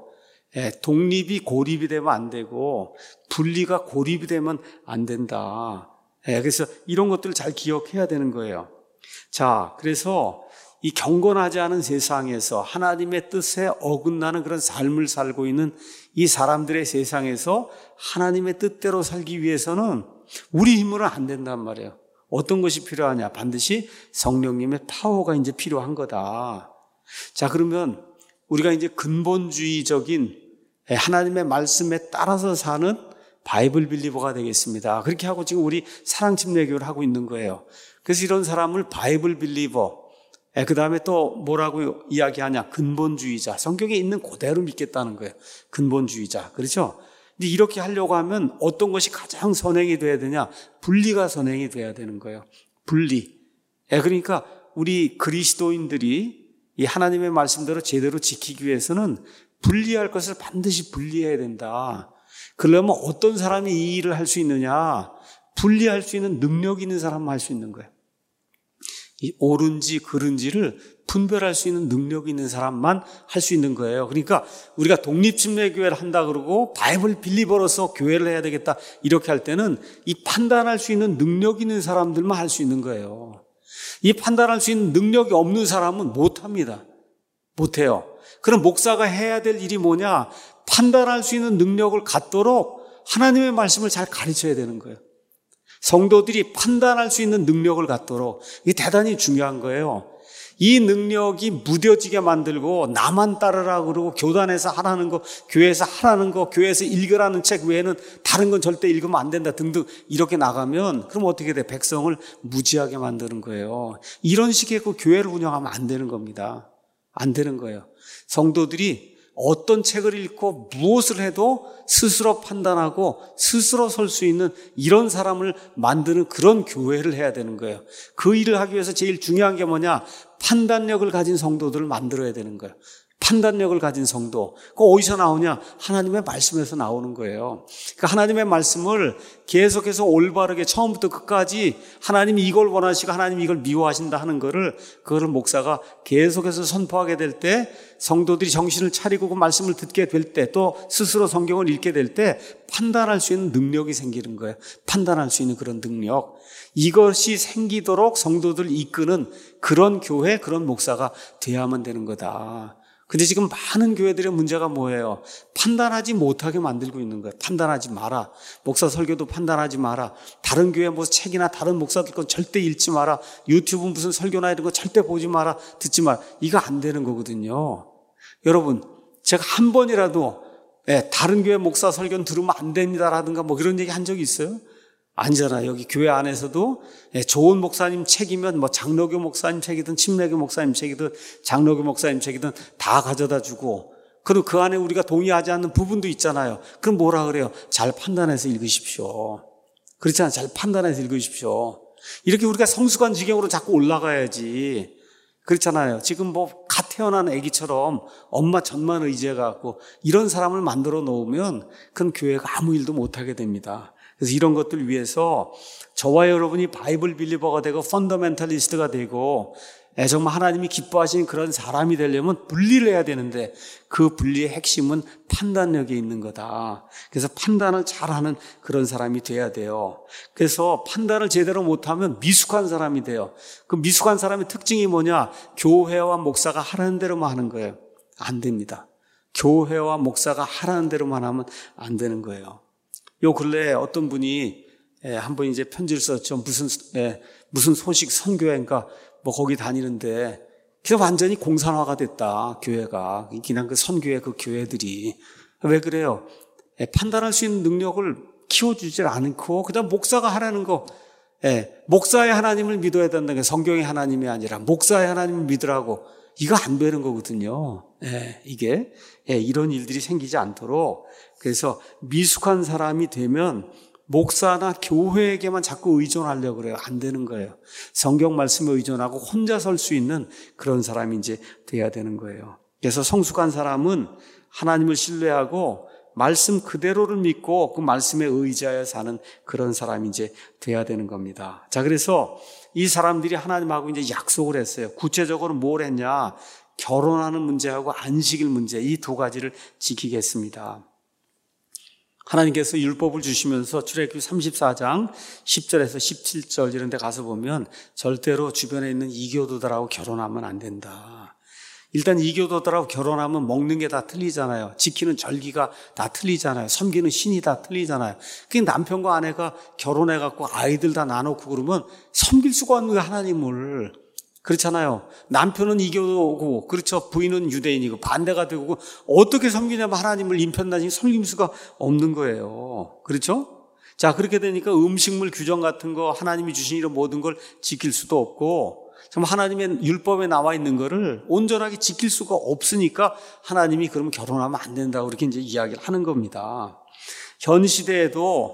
예, 독립이 고립이 되면 안 되고 분리가 고립이 되면 안 된다. 예, 그래서 이런 것들을 잘 기억해야 되는 거예요. 자, 그래서 이 경건하지 않은 세상에서 하나님의 뜻에 어긋나는 그런 삶을 살고 있는 이 사람들의 세상에서 하나님의 뜻대로 살기 위해서는 우리 힘으로는 안 된단 말이에요. 어떤 것이 필요하냐? 반드시 성령님의 파워가 이제 필요한 거다. 자, 그러면 우리가 이제 근본주의적인 하나님의 말씀에 따라서 사는 바이블 빌리버가 되겠습니다. 그렇게 하고 지금 우리 사랑침례교를 하고 있는 거예요. 그래서 이런 사람을 바이블 빌리버, 그 다음에 또 뭐라고 이야기하냐? 근본주의자. 성경에 있는 그대로 믿겠다는 거예요. 근본주의자. 그렇죠? 근데 이렇게 하려고 하면 어떤 것이 가장 선행이 돼야 되냐? 분리가 선행이 돼야 되는 거예요. 분리. 그러니까 우리 그리스도인들이 이 하나님의 말씀대로 제대로 지키기 위해서는 분리할 것을 반드시 분리해야 된다. 그러려면 어떤 사람이 이 일을 할 수 있느냐? 분리할 수 있는 능력이 있는 사람만 할 수 있는 거예요. 이 옳은지 그른지를 분별할 수 있는 능력이 있는 사람만 할 수 있는 거예요. 그러니까 우리가 독립침례교회를 한다 그러고 바이블 빌리버로서 교회를 해야 되겠다 이렇게 할 때는 이 판단할 수 있는 능력 있는 사람들만 할 수 있는 거예요. 이 판단할 수 있는 능력이 없는 사람은 못합니다. 못해요. 그럼 목사가 해야 될 일이 뭐냐? 판단할 수 있는 능력을 갖도록 하나님의 말씀을 잘 가르쳐야 되는 거예요. 성도들이 판단할 수 있는 능력을 갖도록. 이게 대단히 중요한 거예요. 이 능력이 무뎌지게 만들고 나만 따르라 그러고 교단에서 하라는 거, 교회에서 하라는 거, 교회에서 읽으라는 책 외에는 다른 건 절대 읽으면 안 된다 등등 이렇게 나가면 그럼 어떻게 돼? 백성을 무지하게 만드는 거예요. 이런 식의 그 교회를 운영하면 안 되는 겁니다. 안 되는 거예요. 성도들이 어떤 책을 읽고 무엇을 해도 스스로 판단하고 스스로 설 수 있는 이런 사람을 만드는 그런 교회를 해야 되는 거예요. 그 일을 하기 위해서 제일 중요한 게 뭐냐? 판단력을 가진 성도들을 만들어야 되는 거예요. 판단력을 가진 성도. 그거 어디서 나오냐? 하나님의 말씀에서 나오는 거예요. 그러니까 하나님의 말씀을 계속해서 올바르게 처음부터 끝까지 하나님이 이걸 원하시고 하나님이 이걸 미워하신다 하는 거를 그거를 목사가 계속해서 선포하게 될 때 성도들이 정신을 차리고 그 말씀을 듣게 될 때 또 스스로 성경을 읽게 될 때 판단할 수 있는 능력이 생기는 거예요. 판단할 수 있는 그런 능력. 이것이 생기도록 성도들을 이끄는 그런 교회, 그런 목사가 돼야만 되는 거다. 근데 지금 많은 교회들의 문제가 뭐예요? 판단하지 못하게 만들고 있는 거예요. 판단하지 마라. 목사 설교도 판단하지 마라. 다른 교회 뭐 책이나 다른 목사들 건 절대 읽지 마라. 유튜브 무슨 설교나 이런 거 절대 보지 마라. 듣지 마라. 이거 안 되는 거거든요. 여러분, 제가 한 번이라도 예, 다른 교회 목사 설교는 들으면 안 됩니다라든가 뭐 그런 얘기 한 적이 있어요? 아니잖아요. 여기 교회 안에서도 좋은 목사님 책이면 뭐 장로교 목사님 책이든 침례교 목사님 책이든 장로교 목사님 책이든 다 가져다 주고, 그리고 그 안에 우리가 동의하지 않는 부분도 있잖아요. 그럼 뭐라 그래요? 잘 판단해서 읽으십시오. 그렇잖아요. 잘 판단해서 읽으십시오. 이렇게 우리가 성숙한 지경으로 자꾸 올라가야지. 그렇잖아요. 지금 뭐 갓 태어난 아기처럼 엄마 전만 의지해갖고 이런 사람을 만들어 놓으면 그건 교회가 아무 일도 못하게 됩니다. 그래서 이런 것들 위해서 저와 여러분이 바이블 빌리버가 되고 펀더멘탈리스트가 되고 정말 하나님이 기뻐하시는 그런 사람이 되려면 분리를 해야 되는데 그 분리의 핵심은 판단력에 있는 거다. 그래서 판단을 잘하는 그런 사람이 돼야 돼요. 그래서 판단을 제대로 못하면 미숙한 사람이 돼요. 그 미숙한 사람의 특징이 뭐냐? 교회와 목사가 하라는 대로만 하는 거예요. 안 됩니다. 교회와 목사가 하라는 대로만 하면 안 되는 거예요. 요 근래에 어떤 분이 한번 이제 편지를 썼죠. 무슨 무슨 소식 선교회인가 뭐 거기 다니는데 그냥 완전히 공산화가 됐다. 교회가 그냥 그 선교회 그 교회들이 왜 그래요? 판단할 수 있는 능력을 키워주질 않고 그다음 목사가 하라는 거, 목사의 하나님을 믿어야 된다는 게 성경의 하나님이 아니라 목사의 하나님을 믿으라고. 이거 안 되는 거거든요. 예, 이게 예, 이런 일들이 생기지 않도록. 그래서 미숙한 사람이 되면 목사나 교회에게만 자꾸 의존하려고 그래요. 안 되는 거예요. 성경 말씀에 의존하고 혼자 설 수 있는 그런 사람이 이제 돼야 되는 거예요. 그래서 성숙한 사람은 하나님을 신뢰하고 말씀 그대로를 믿고 그 말씀에 의지하여 사는 그런 사람이 이제 돼야 되는 겁니다. 자, 그래서 이 사람들이 하나님하고 이제 약속을 했어요. 구체적으로 뭘 했냐? 결혼하는 문제하고 안식일 문제, 이 두 가지를 지키겠습니다. 하나님께서 율법을 주시면서 출애굽기 삼십사 장 십 절에서 십칠 절 이런 데 가서 보면 절대로 주변에 있는 이교도들하고 결혼하면 안 된다. 일단 이교도들하고 결혼하면 먹는 게 다 틀리잖아요. 지키는 절기가 다 틀리잖아요. 섬기는 신이 다 틀리잖아요. 그 남편과 아내가 결혼해갖고 아이들 다 나놓고 그러면 섬길 수가 없는 거예요, 하나님을. 그렇잖아요. 남편은 이교도고, 그렇죠. 부인은 유대인이고, 반대가 되고, 어떻게 섬기냐면 하나님을 인편단식 섬길 수가 없는 거예요. 그렇죠? 자, 그렇게 되니까 음식물 규정 같은 거, 하나님이 주신 이런 모든 걸 지킬 수도 없고, 정말 하나님의 율법에 나와 있는 거를 온전하게 지킬 수가 없으니까 하나님이 그러면 결혼하면 안 된다고 이렇게 이제 이야기를 하는 겁니다. 현 시대에도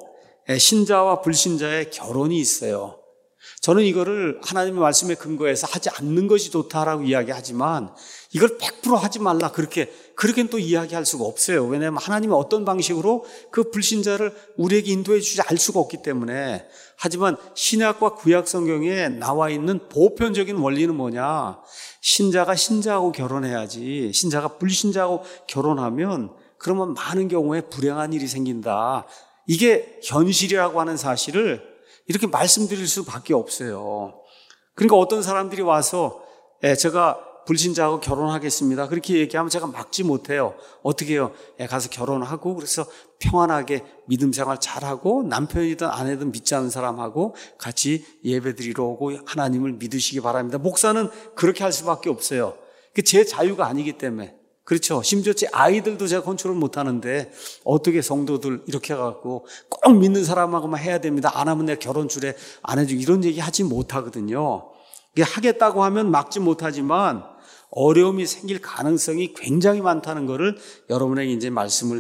신자와 불신자의 결혼이 있어요. 저는 이거를 하나님의 말씀에 근거해서 하지 않는 것이 좋다라고 이야기하지만 이걸 백 퍼센트 하지 말라 그렇게 그렇게는 또 이야기할 수가 없어요. 왜냐하면 하나님이 어떤 방식으로 그 불신자를 우리에게 인도해 주지 알 수가 없기 때문에. 하지만 신약과 구약 성경에 나와 있는 보편적인 원리는 뭐냐? 신자가 신자하고 결혼해야지 신자가 불신자하고 결혼하면 그러면 많은 경우에 불행한 일이 생긴다. 이게 현실이라고 하는 사실을 이렇게 말씀드릴 수밖에 없어요. 그러니까 어떤 사람들이 와서 예, 제가 불신자하고 결혼하겠습니다. 그렇게 얘기하면 제가 막지 못해요. 어떻게 해요? 예, 가서 결혼하고 그래서 평안하게 믿음 생활 잘하고 남편이든 아내든 믿지 않는 사람하고 같이 예배드리러 오고 하나님을 믿으시기 바랍니다. 목사는 그렇게 할 수밖에 없어요. 제 자유가 아니기 때문에. 그렇죠. 심지어 제 아이들도 제가 컨트롤 못하는데 어떻게 성도들 이렇게 해갖고 꼭 믿는 사람하고만 해야 됩니다. 안 하면 내가 결혼 주례 안 해주고 이런 얘기 하지 못하거든요. 이게 하겠다고 하면 막지 못하지만 어려움이 생길 가능성이 굉장히 많다는 것을 여러분에게 이제 말씀을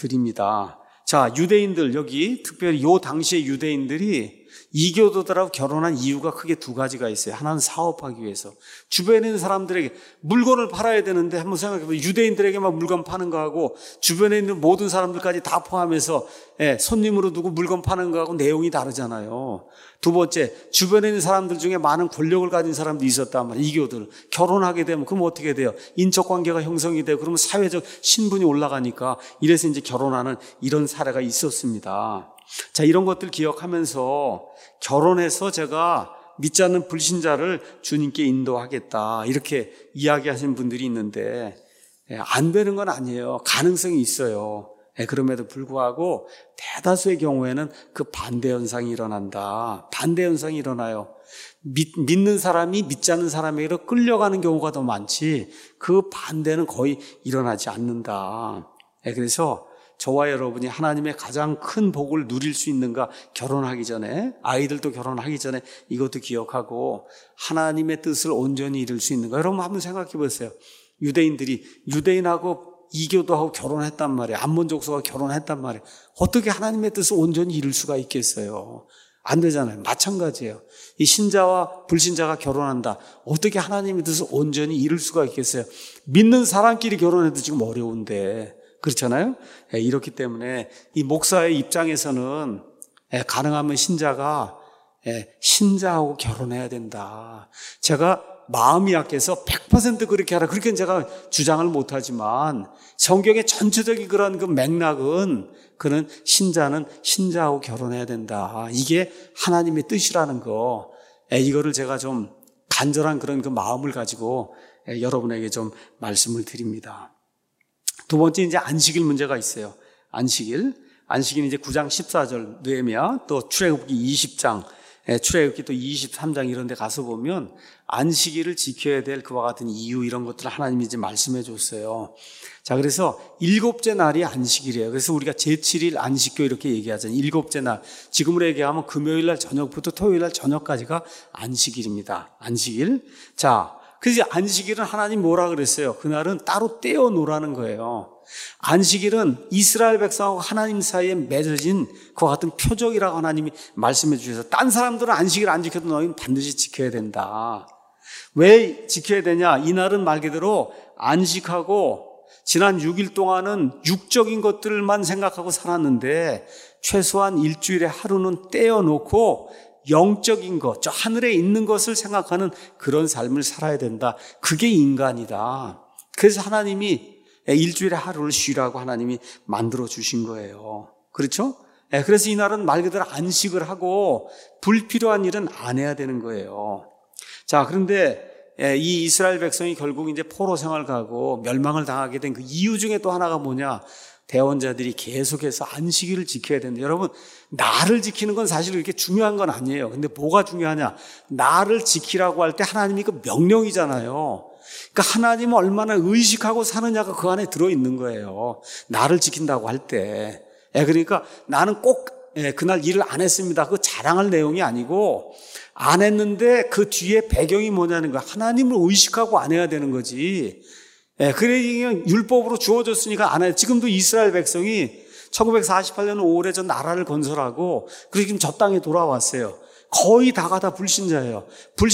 드립니다. 자, 유대인들 여기 특별히 요 당시의 유대인들이 이교도들하고 결혼한 이유가 크게 두 가지가 있어요. 하나는 사업하기 위해서. 주변에 있는 사람들에게 물건을 팔아야 되는데 한번 생각해보면 유대인들에게만 물건 파는 거하고 주변에 있는 모든 사람들까지 다 포함해서 예, 손님으로 두고 물건 파는 거하고 내용이 다르잖아요. 두 번째, 주변에 있는 사람들 중에 많은 권력을 가진 사람들이 있었단 말이에요. 이교들. 결혼하게 되면 그럼 어떻게 돼요? 인척관계가 형성이 되고 그러면 사회적 신분이 올라가니까 이래서 이제 결혼하는 이런 사례가 있었습니다. 자, 이런 것들 기억하면서 결혼해서 제가 믿지 않는 불신자를 주님께 인도하겠다 이렇게 이야기하시는 분들이 있는데 안 되는 건 아니에요. 가능성이 있어요. 그럼에도 불구하고 대다수의 경우에는 그 반대 현상이 일어난다. 반대 현상이 일어나요. 믿, 믿는 사람이 믿지 않는 사람에게로 끌려가는 경우가 더 많지 그 반대는 거의 일어나지 않는다. 그래서 저와 여러분이 하나님의 가장 큰 복을 누릴 수 있는가? 결혼하기 전에, 아이들도 결혼하기 전에 이것도 기억하고 하나님의 뜻을 온전히 이룰 수 있는가? 여러분 한번 생각해 보세요. 유대인들이 유대인하고 이교도하고 결혼했단 말이에요. 암몬 족속과 결혼했단 말이에요. 어떻게 하나님의 뜻을 온전히 이룰 수가 있겠어요? 안 되잖아요. 마찬가지예요. 이 신자와 불신자가 결혼한다. 어떻게 하나님의 뜻을 온전히 이룰 수가 있겠어요? 믿는 사람끼리 결혼해도 지금 어려운데 그렇잖아요. 이렇기 때문에 이 목사의 입장에서는 가능하면 신자가 신자하고 결혼해야 된다. 제가 마음이 약해서 백 퍼센트 그렇게 하라. 그렇게 제가 주장을 못하지만 성경의 전체적인 그런 그 맥락은 그는 신자는 신자하고 결혼해야 된다. 이게 하나님의 뜻이라는 거. 이거를 제가 좀 간절한 그런 그 마음을 가지고 여러분에게 좀 말씀을 드립니다. 두 번째 이제 안식일 문제가 있어요. 안식일. 안식일 이제 구 장 십사 절 느헤미야 또 출애굽기 이십 장, 출애굽기 또 이십삼 장 이런 데 가서 보면 안식일을 지켜야 될 그와 같은 이유 이런 것들을 하나님이 이제 말씀해 줬어요. 자, 그래서 일곱째 날이 안식일이에요. 그래서 우리가 제칠 일 안식교 이렇게 얘기하잖아요. 일곱째 날. 지금으로 얘기하면 금요일 날 저녁부터 토요일 날 저녁까지가 안식일입니다. 안식일. 자, 그래서 안식일은 하나님 뭐라 그랬어요? 그날은 따로 떼어 놓으라는 거예요. 안식일은 이스라엘 백성하고 하나님 사이에 맺어진 그와 같은 표적이라고 하나님이 말씀해 주셔서 딴 사람들은 안식일 안 지켜도 너희는 반드시 지켜야 된다. 왜 지켜야 되냐? 이날은 말 그대로 안식하고 지난 육 일 동안은 육적인 것들만 생각하고 살았는데 최소한 일주일에 하루는 떼어 놓고 영적인 것, 저 하늘에 있는 것을 생각하는 그런 삶을 살아야 된다. 그게 인간이다. 그래서 하나님이 일주일에 하루를 쉬라고 하나님이 만들어 주신 거예요. 그렇죠? 그래서 이날은 말 그대로 안식을 하고 불필요한 일은 안 해야 되는 거예요. 자, 그런데 이 이스라엘 백성이 결국 이제 포로 생활 가고 멸망을 당하게 된 그 이유 중에 또 하나가 뭐냐? 대원자들이 계속해서 안식일을 지켜야 되는데, 여러분, 나를 지키는 건 사실 그렇게 중요한 건 아니에요. 근데 뭐가 중요하냐? 나를 지키라고 할 때 하나님이 그 명령이잖아요. 그러니까 하나님은 얼마나 의식하고 사느냐가 그 안에 들어있는 거예요. 나를 지킨다고 할 때. 그러니까 나는 꼭 그날 일을 안 했습니다. 그거 자랑할 내용이 아니고, 안 했는데 그 뒤에 배경이 뭐냐는 거야. 하나님을 의식하고 안 해야 되는 거지. 예, 그래, 율법으로 주어졌으니까 안 해. 지금도 이스라엘 백성이 천구백사십팔 년 오월에 전 나라를 건설하고, 그리고 지금 저 땅에 돌아왔어요. 거의 다가 다 불신자예요.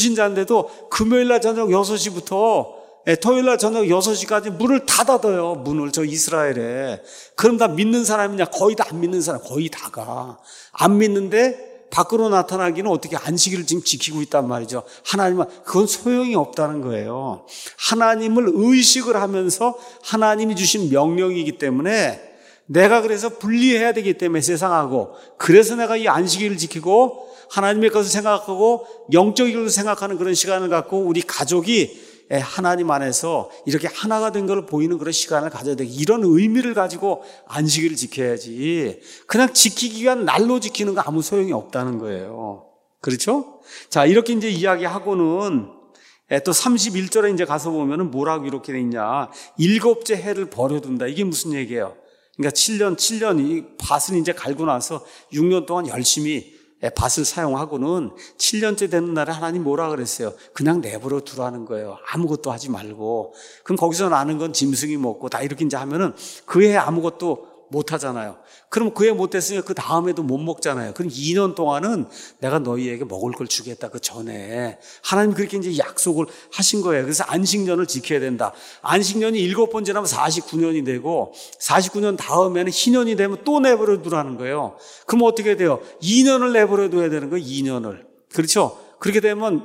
불신자인데도 금요일날 저녁 여섯 시부터 예, 토요일날 저녁 여섯 시까지 문을 다 닫아요. 문을, 저 이스라엘에. 그럼 다 믿는 사람이냐? 거의 다 안 믿는 사람, 거의 다가. 안 믿는데, 밖으로 나타나기는 어떻게 안식일을 지금 지키고 있단 말이죠. 하나님은 그건 소용이 없다는 거예요. 하나님을 의식을 하면서 하나님이 주신 명령이기 때문에 내가 그래서 분리해야 되기 때문에 세상하고, 그래서 내가 이 안식일을 지키고 하나님의 것을 생각하고 영적인 것을 생각하는 그런 시간을 갖고 우리 가족이 하나님 안에서 이렇게 하나가 된 걸 보이는 그런 시간을 가져야 돼. 이런 의미를 가지고 안식일을 지켜야지. 그냥 지키기 위한 날로 지키는 거 아무 소용이 없다는 거예요. 그렇죠? 자, 이렇게 이제 이야기하고는 또 삼십일 절에 이제 가서 보면은 뭐라고 이렇게 돼 있냐. 일곱째 해를 버려둔다. 이게 무슨 얘기예요? 그러니까 칠 년, 칠 년, 이 밭을 이제 갈고 나서 육 년 동안 열심히 밭을 사용하고는 칠 년째 되는 날에 하나님 뭐라 그랬어요? 그냥 내버려 두라는 거예요. 아무것도 하지 말고. 그럼 거기서 나는 건 짐승이 먹고 다 이렇게 이제 하면은 그 해 아무것도 못 하잖아요. 그럼 그 해 못 했으니까 그 다음에도 못 먹잖아요. 그럼 이 년 동안은 내가 너희에게 먹을 걸 주겠다. 그 전에. 하나님 그렇게 이제 약속을 하신 거예요. 그래서 안식년을 지켜야 된다. 안식년이 일곱 번 지나면 사십구 년이 되고, 사십구 년 다음에는 희년이 되면 또 내버려 두라는 거예요. 그럼 어떻게 돼요? 이 년을 내버려 둬야 되는 거예요. 이 년을. 그렇죠? 그렇게 되면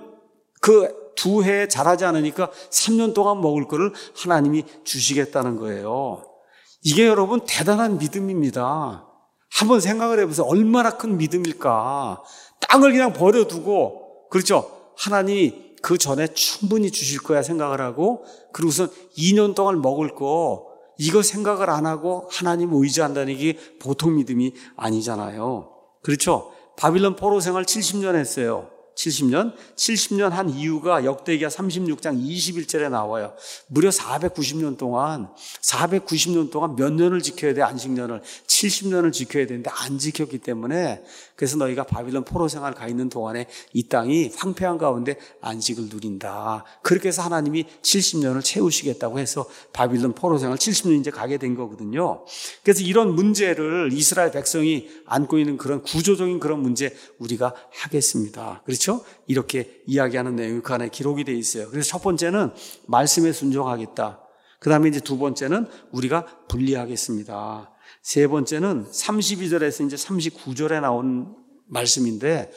그 두 해 자라지 않으니까 삼 년 동안 먹을 거를 하나님이 주시겠다는 거예요. 이게 여러분 대단한 믿음입니다. 한번 생각을 해보세요. 얼마나 큰 믿음일까. 땅을 그냥 버려두고, 그렇죠? 하나님이 그 전에 충분히 주실 거야 생각을 하고, 그리고선 이 년 동안 먹을 거 이거 생각을 안 하고 하나님 의지한다는 게 보통 믿음이 아니잖아요. 그렇죠? 바빌론 포로 생활 칠십 년 했어요. 칠십 년? 칠십 년 한 이유가 역대기하 삼십육 장 이십일 절에 나와요. 무려 사백구십 년 동안, 사백구십 년 동안 몇 년을 지켜야 돼, 안식년을. 칠십 년을 지켜야 되는데 안 지켰기 때문에, 그래서 너희가 바빌론 포로 생활 가 있는 동안에 이 땅이 황폐한 가운데 안식을 누린다. 그렇게 해서 하나님이 칠십 년을 채우시겠다고 해서 바빌론 포로 생활 칠십 년 이제 가게 된 거거든요. 그래서 이런 문제를 이스라엘 백성이 안고 있는 그런 구조적인 그런 문제 우리가 하겠습니다. 그렇죠? 이렇게 이야기하는 내용이 그 안에 기록이 되어 있어요. 그래서 첫 번째는 말씀에 순종하겠다. 그 다음에 이제 두 번째는 우리가 분리하겠습니다. 세 번째는 삼십이 절에서 이제 삼십구 절에 나온 말씀인데,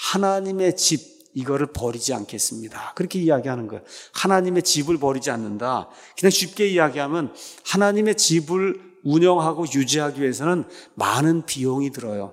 하나님의 집, 이거를 버리지 않겠습니다. 그렇게 이야기하는 거예요. 하나님의 집을 버리지 않는다. 그냥 쉽게 이야기하면 하나님의 집을 운영하고 유지하기 위해서는 많은 비용이 들어요.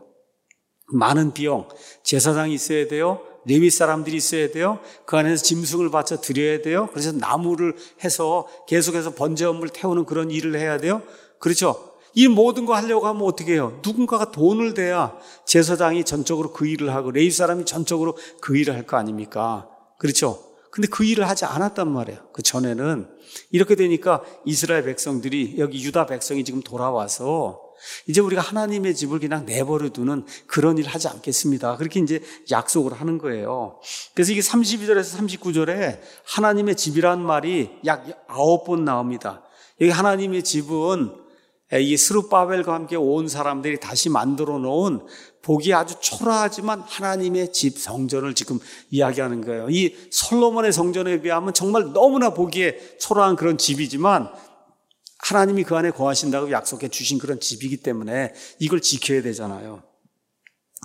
많은 비용. 제사장이 있어야 돼요. 레위 사람들이 있어야 돼요. 그 안에서 짐승을 바쳐 드려야 돼요. 그래서 나무를 해서 계속해서 번제업을 태우는 그런 일을 해야 돼요. 그렇죠? 이 모든 거 하려고 하면 어떻게 해요? 누군가가 돈을 대야 제사장이 전적으로 그 일을 하고 레위 사람이 전적으로 그 일을 할 거 아닙니까? 그렇죠? 근데 그 일을 하지 않았단 말이에요. 그 전에는. 이렇게 되니까 이스라엘 백성들이, 여기 유다 백성이 지금 돌아와서 이제 우리가 하나님의 집을 그냥 내버려 두는 그런 일 하지 않겠습니다. 그렇게 이제 약속을 하는 거예요. 그래서 이게 삼십이 절에서 삼십구 절에 하나님의 집이라는 말이 약 아홉 번 나옵니다. 여기 하나님의 집은 이 스룹바벨과 함께 온 사람들이 다시 만들어 놓은 보기 아주 초라하지만 하나님의 집 성전을 지금 이야기하는 거예요. 이 솔로몬의 성전에 비하면 정말 너무나 보기에 초라한 그런 집이지만 하나님이 그 안에 거하신다고 약속해 주신 그런 집이기 때문에 이걸 지켜야 되잖아요.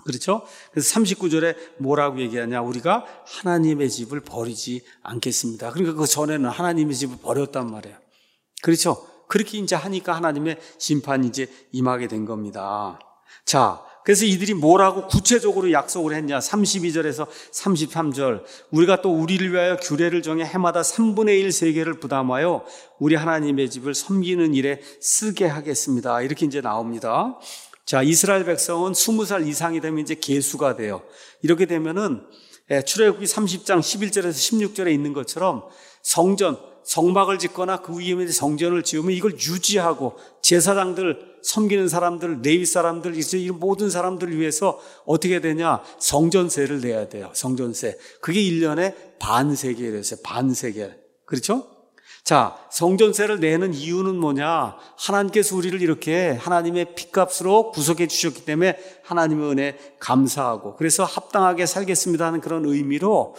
그렇죠? 그래서 삼십구 절에 뭐라고 얘기하냐? 우리가 하나님의 집을 버리지 않겠습니다. 그러니까 그 전에는 하나님의 집을 버렸단 말이에요. 그렇죠? 그렇게 이제 하니까 하나님의 심판이 이제 임하게 된 겁니다. 자, 그래서 이들이 뭐라고 구체적으로 약속을 했냐? 삼십이 절에서 삼십삼 절. 우리가 또 우리를 위하여 규례를 정해 해마다 삼분의 일 세계를 부담하여 우리 하나님의 집을 섬기는 일에 쓰게 하겠습니다. 이렇게 이제 나옵니다. 자, 이스라엘 백성은 스무 살 이상이 되면 이제 계수가 돼요. 이렇게 되면은 출애굽기 삼십 장 십일 절에서 십육 절에 있는 것처럼 성전, 성막을 짓거나 그 위에 성전을 지으면 이걸 유지하고 제사장들, 섬기는 사람들, 레위 사람들, 이런 모든 사람들을 위해서 어떻게 되냐? 성전세를 내야 돼요. 성전세. 그게 일 년에 반세겔이었어요. 반세겔. 그렇죠? 자, 성전세를 내는 이유는 뭐냐? 하나님께서 우리를 이렇게 하나님의 핏값으로 구속해 주셨기 때문에 하나님의 은혜 감사하고 그래서 합당하게 살겠습니다 하는 그런 의미로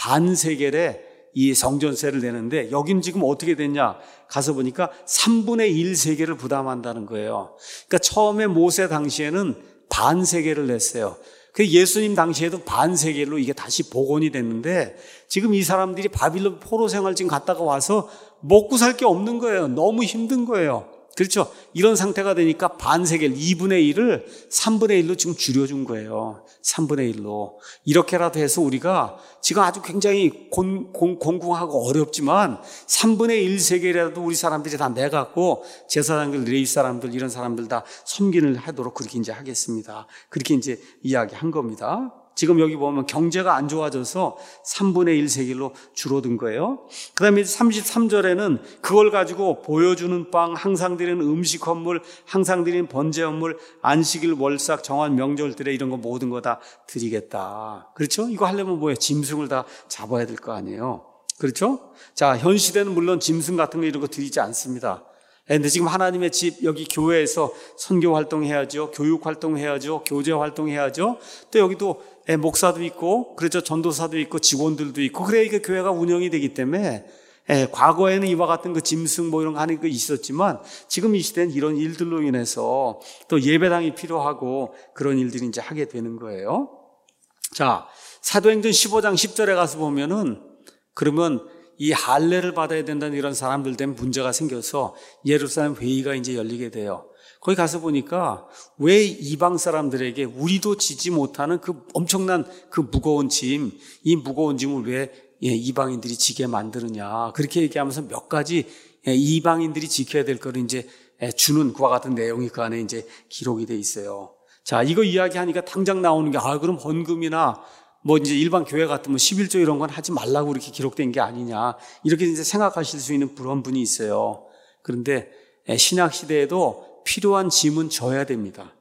반세겔에 이 성전세를 내는데 여긴 지금 어떻게 됐냐? 가서 보니까 삼분의 일 세겔을 부담한다는 거예요. 그러니까 처음에 모세 당시에는 반세겔을 냈어요. 그 예수님 당시에도 반세겔로 이게 다시 복원이 됐는데 지금 이 사람들이 바빌론 포로 생활 지금 갔다가 와서 먹고 살 게 없는 거예요. 너무 힘든 거예요. 그렇죠? 이런 상태가 되니까 반세겔 이분의 일을 삼분의 일로 지금 줄여준 거예요. 삼분의 일로. 이렇게라도 해서 우리가 지금 아주 굉장히 곤, 곤, 공공하고 어렵지만 삼분의 일 세겔이라도 우리 사람들이 다 내갖고 제사장들, 레위 사람들 이런 사람들 다 섬기는 하도록 그렇게 이제 하겠습니다. 그렇게 이제 이야기한 겁니다. 지금 여기 보면 경제가 안 좋아져서 삼분의 일 세겔로 줄어든 거예요. 그 다음에 삼십삼 절에는 그걸 가지고 보여주는 빵, 항상 드리는 음식 헌물, 항상 드리는 번제 헌물, 안식일, 월삭, 정한 명절들에 이런 거 모든 거 다 드리겠다. 그렇죠? 이거 하려면 뭐예요? 짐승을 다 잡아야 될 거 아니에요. 그렇죠? 자, 현 시대는 물론 짐승 같은 거 이런 거 드리지 않습니다. 근데 지금 하나님의 집 여기 교회에서 선교 활동해야죠. 교육 활동해야죠. 교제 활동해야죠. 또 여기도 목사도 있고 그렇죠. 전도사도 있고 직원들도 있고 그래야 이게 교회가 운영이 되기 때문에 예, 과거에는 이와 같은 그 짐승 뭐 이런 거 하는 거 있었지만 지금 이 시대는 이런 일들로 인해서 또 예배당이 필요하고 그런 일들이 이제 하게 되는 거예요. 자, 사도행전 십오 장 십 절에 가서 보면은 그러면 이 할례를 받아야 된다는 이런 사람들 때문에 문제가 생겨서 예루살렘 회의가 이제 열리게 돼요. 거기 가서 보니까 왜 이방 사람들에게 우리도 지지 못하는 그 엄청난 그 무거운 짐, 이 무거운 짐을 왜 이방인들이 지게 만드느냐. 그렇게 얘기하면서 몇 가지 이방인들이 지켜야 될 거를 이제 주는 그와 같은 내용이 그 안에 이제 기록이 돼 있어요. 자, 이거 이야기하니까 당장 나오는 게, 아, 그럼 헌금이나 뭐 이제 일반 교회 같으면 십일조 이런 건 하지 말라고 이렇게 기록된 게 아니냐. 이렇게 이제 생각하실 수 있는 그런 분이 있어요. 그런데 신약 시대에도 필요한 짐은 져야 됩니다.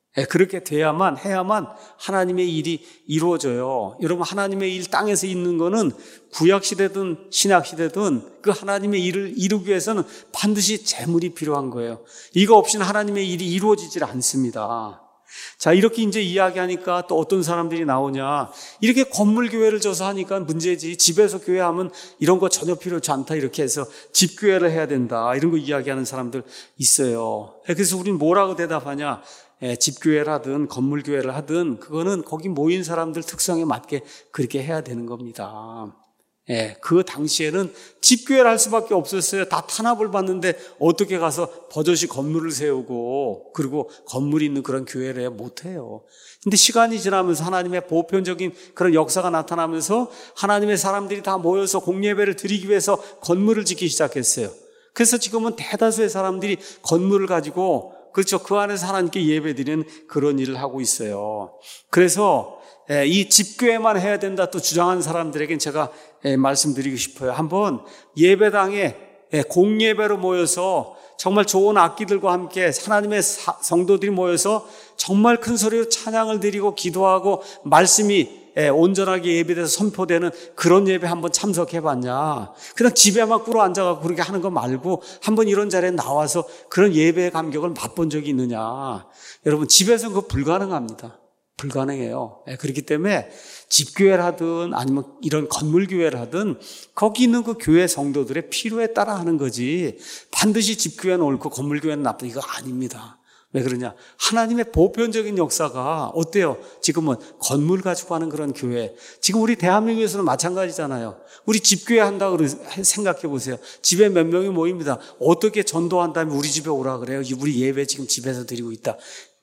그렇게 돼야만, 해야만 하나님의 일이 이루어져요. 여러분, 하나님의 일 땅에서 있는 거는 구약 시대든 신약 시대든 그 하나님의 일을 이루기 위해서는 반드시 재물이 필요한 거예요. 이거 없이는 하나님의 일이 이루어지질 않습니다. 자, 이렇게 이제 이야기하니까 또 어떤 사람들이 나오냐. 이렇게 건물 교회를 져서 하니까 문제지. 집에서 교회하면 이런 거 전혀 필요치 않다. 이렇게 해서 집교회를 해야 된다. 이런 거 이야기하는 사람들 있어요. 그래서 우리는 뭐라고 대답하냐. 예, 집교회를 하든 건물교회를 하든 그거는 거기 모인 사람들 특성에 맞게 그렇게 해야 되는 겁니다. 예, 그 당시에는 집교회를 할 수밖에 없었어요. 다 탄압을 받는데 어떻게 가서 버젓이 건물을 세우고 그리고 건물이 있는 그런 교회를 해야 못해요. 근데 시간이 지나면서 하나님의 보편적인 그런 역사가 나타나면서 하나님의 사람들이 다 모여서 공예배를 드리기 위해서 건물을 짓기 시작했어요. 그래서 지금은 대다수의 사람들이 건물을 가지고 그렇죠. 그 안에서 하나님께 예배드리는 그런 일을 하고 있어요. 그래서 이 집교회만 해야 된다 또 주장하는 사람들에겐 제가 말씀드리고 싶어요. 한번 예배당에 공예배로 모여서 정말 좋은 악기들과 함께 하나님의 성도들이 모여서 정말 큰 소리로 찬양을 드리고 기도하고 말씀이 온전하게 예배돼서 선포되는 그런 예배 한번 참석해봤냐. 그냥 집에만 꿇어 앉아가지고 그렇게 하는 거 말고 한번 이런 자리에 나와서 그런 예배의 감격을 맛본 적이 있느냐. 여러분, 집에서는 그거 불가능합니다. 불가능해요. 그렇기 때문에 집교회를 하든 아니면 이런 건물교회를 하든 거기 있는 그 교회 성도들의 필요에 따라 하는 거지 반드시 집교회는 옳고 건물교회는 나쁘다 이거 아닙니다. 왜 그러냐? 하나님의 보편적인 역사가 어때요? 지금은 건물 가지고 하는 그런 교회. 지금 우리 대한민국에서는 마찬가지잖아요. 우리 집교회 한다고 생각해 보세요. 집에 몇 명이 모입니다. 어떻게 전도한 다음에 우리 집에 오라 그래요? 우리 예배 지금 집에서 드리고 있다.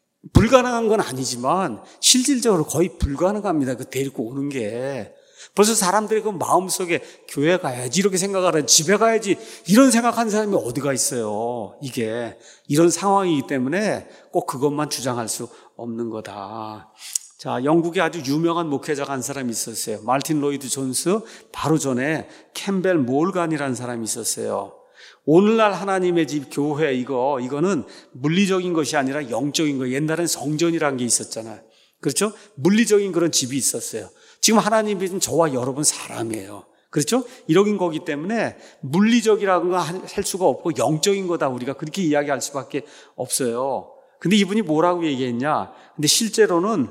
불가능한 건 아니지만 실질적으로 거의 불가능합니다. 그 데리고 오는 게. 벌써 사람들이 그 마음속에 교회 가야지 이렇게 생각하는, 집에 가야지 이런 생각하는 사람이 어디가 있어요. 이게 이런 상황이기 때문에 꼭 그것만 주장할 수 없는 거다. 자, 영국에 아주 유명한 목회자가 한 사람이 있었어요. 마르틴 로이드 존스. 바로 전에 캠벨 몰간이라는 사람이 있었어요. 오늘날 하나님의 집 교회, 이거 이거는 물리적인 것이 아니라 영적인 거. 옛날엔 성전이라는 게 있었잖아요. 그렇죠? 물리적인 그런 집이 있었어요. 지금 하나님이 저와 여러분 사람이에요. 그렇죠? 이런 거기 때문에 물리적이라는 거 할 수가 없고 영적인 거다, 우리가 그렇게 이야기할 수밖에 없어요. 근데 이분이 뭐라고 얘기했냐? 근데 실제로는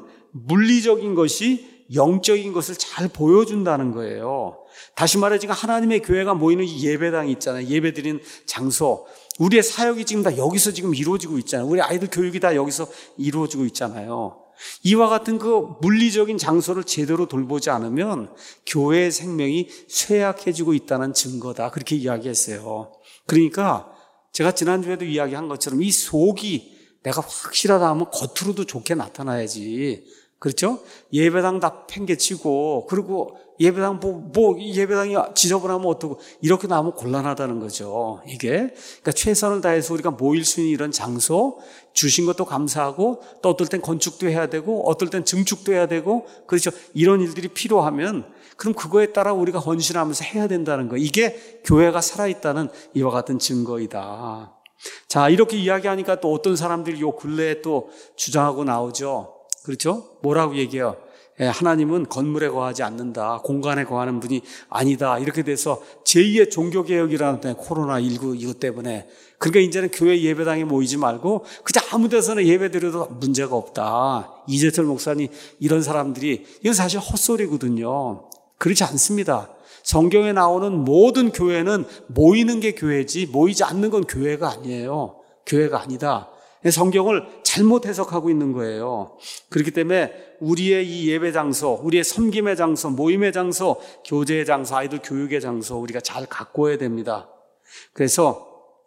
물리적인 것이 영적인 것을 잘 보여준다는 거예요. 다시 말해 지금 하나님의 교회가 모이는 이 예배당이 있잖아요. 예배드리는 장소. 우리의 사역이 지금 다 여기서 지금 이루어지고 있잖아요. 우리 아이들 교육이 다 여기서 이루어지고 있잖아요. 이와 같은 그 물리적인 장소를 제대로 돌보지 않으면 교회의 생명이 쇠약해지고 있다는 증거다, 그렇게 이야기했어요. 그러니까 제가 지난주에도 이야기한 것처럼 이 속이 내가 확실하다 하면 겉으로도 좋게 나타나야지. 그렇죠? 예배당 다 팽개치고, 그리고 예배당 뭐, 뭐 예배당이 지저분하면 어떡고, 이렇게 나오면 곤란하다는 거죠. 이게 그러니까 최선을 다해서 우리가 모일 수 있는 이런 장소 주신 것도 감사하고, 또 어떨 땐 건축도 해야 되고, 어떨 땐 증축도 해야 되고, 그렇죠? 이런 일들이 필요하면 그럼 그거에 따라 우리가 헌신하면서 해야 된다는 거. 이게 교회가 살아있다는 이와 같은 증거이다. 자, 이렇게 이야기하니까 또 어떤 사람들이 요 근래에 또 주장하고 나오죠. 그렇죠? 뭐라고 얘기해요? 예, 하나님은 건물에 거하지 않는다. 공간에 거하는 분이 아니다. 이렇게 돼서 제이의 종교개혁이라는 코로나십구 이것 때문에. 그러니까 이제는 교회 예배당에 모이지 말고 그저 아무 데서나 예배 드려도 문제가 없다. 이재철 목사님, 이런 사람들이, 이건 사실 헛소리거든요. 그렇지 않습니다. 성경에 나오는 모든 교회는 모이는 게 교회지 모이지 않는 건 교회가 아니에요. 교회가 아니다. 성경을 잘못 해석하고 있는 거예요. 그렇기 때문에 우리의 이 예배 장소, 우리의 섬김의 장소, 모임의 장소, 교제의 장소, 아이들 교육의 장소 우리가 잘 가꿔야 됩니다. 그래서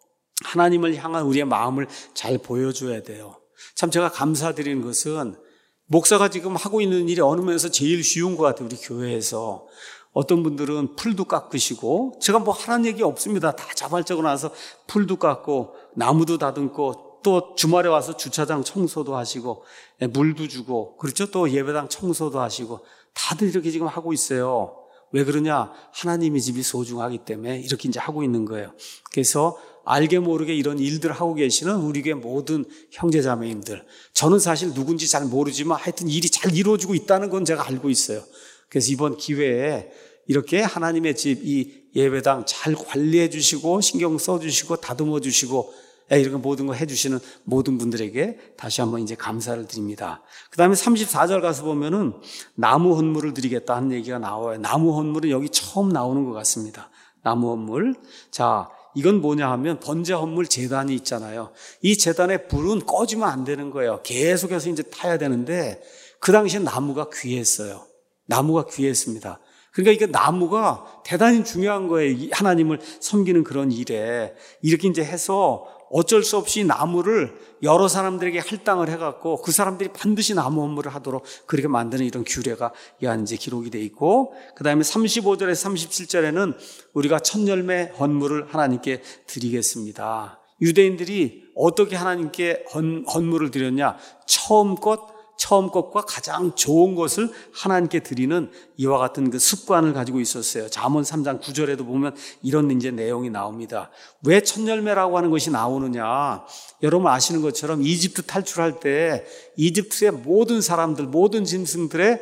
하나님을 향한 우리의 마음을 잘 보여줘야 돼요. 참 제가 감사드리는 것은 목사가 지금 하고 있는 일이 어느 면에서 제일 쉬운 것 같아요. 우리 교회에서. 어떤 분들은 풀도 깎으시고, 제가 뭐 하라는 얘기 없습니다. 다 자발적으로 나와서 풀도 깎고 나무도 다듬고, 또 주말에 와서 주차장 청소도 하시고 물도 주고, 그렇죠? 또 예배당 청소도 하시고, 다들 이렇게 지금 하고 있어요. 왜 그러냐? 하나님의 집이 소중하기 때문에 이렇게 이제 하고 있는 거예요. 그래서 알게 모르게 이런 일들을 하고 계시는 우리 교회 모든 형제자매님들, 저는 사실 누군지 잘 모르지만 하여튼 일이 잘 이루어지고 있다는 건 제가 알고 있어요. 그래서 이번 기회에 이렇게 하나님의 집, 이 예배당 잘 관리해 주시고 신경 써 주시고 다듬어 주시고 이런 모든 거 해주시는 모든 분들에게 다시 한번 이제 감사를 드립니다. 그 다음에 삼십사 절 가서 보면은 나무 헌물을 드리겠다 하는 얘기가 나와요. 나무 헌물은 여기 처음 나오는 것 같습니다. 나무 헌물. 자, 이건 뭐냐 하면 번제 헌물 제단이 있잖아요. 이 제단의 불은 꺼지면 안 되는 거예요. 계속해서 이제 타야 되는데 그 당시에 나무가 귀했어요. 나무가 귀했습니다. 그러니까 이게 나무가 대단히 중요한 거예요. 하나님을 섬기는 그런 일에. 이렇게 이제 해서 어쩔 수 없이 나무를 여러 사람들에게 할당을 해갖고 그 사람들이 반드시 나무 헌물을 하도록 그렇게 만드는 이런 규례가 이 안에 이제 기록이 돼 있고, 그 다음에 삼십오 절에서 삼십칠 절에는 우리가 첫 열매 헌물을 하나님께 드리겠습니다. 유대인들이 어떻게 하나님께 헌, 헌물을 드렸냐? 처음 것, 처음 것과 가장 좋은 것을 하나님께 드리는 이와 같은 그 습관을 가지고 있었어요. 잠언 삼 장 구 절에도 보면 이런 이제 내용이 나옵니다. 왜 첫 열매라고 하는 것이 나오느냐? 여러분 아시는 것처럼 이집트 탈출할 때 이집트의 모든 사람들, 모든 짐승들의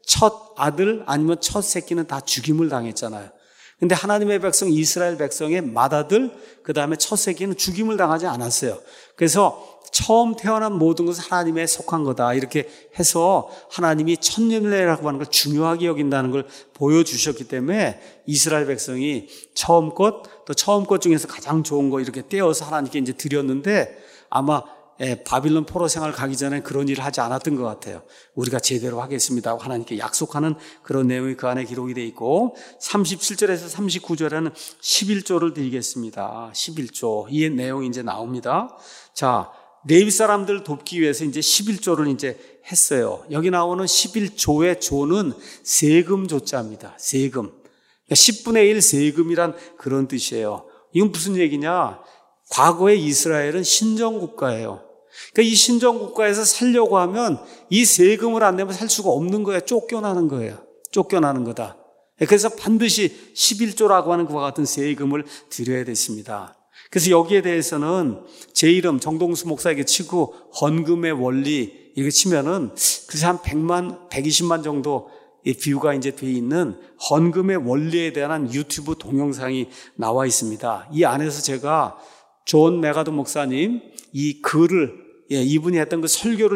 첫 아들 아니면 첫 새끼는 다 죽임을 당했잖아요. 근데 하나님의 백성 이스라엘 백성의 맏아들, 그 다음에 첫 새끼는 죽임을 당하지 않았어요. 그래서 처음 태어난 모든 것은 하나님에 속한 거다, 이렇게 해서 하나님이 첫 열매라고 하는 걸 중요하게 여긴다는 걸 보여주셨기 때문에 이스라엘 백성이 처음 것, 또 처음 것 중에서 가장 좋은 거 이렇게 떼어서 하나님께 이제 드렸는데, 아마 바빌론 포로 생활 가기 전에 그런 일을 하지 않았던 것 같아요. 우리가 제대로 하겠습니다 하고 하나님께 약속하는 그런 내용이 그 안에 기록이 되어 있고, 삼십칠 절에서 삼십구 절에는 십일조를 드리겠습니다. 십일조. 이 내용이 이제 나옵니다. 자, 레위 사람들 돕기 위해서 이제 십일조를 이제 했어요. 여기 나오는 십일조의 조는 세금 조자입니다. 세금. 그러니까 십분의 일 세금이란 그런 뜻이에요. 이건 무슨 얘기냐? 과거의 이스라엘은 신정국가예요. 그러니까 이 신정국가에서 살려고 하면 이 세금을 안 내면 살 수가 없는 거예요. 쫓겨나는 거예요. 쫓겨나는 거다. 그래서 반드시 십일조라고 하는 그와 같은 세금을 드려야 됐습니다. 그래서 여기에 대해서는 제 이름 정동수 목사에게 치고 헌금의 원리 이렇게 치면은 그래서 한 백만, 백이십만 정도 뷰가 이제 돼 있는 헌금의 원리에 대한 유튜브 동영상이 나와 있습니다. 이 안에서 제가 존 메가도 목사님 이 글을, 예, 이분이 했던 그 설교를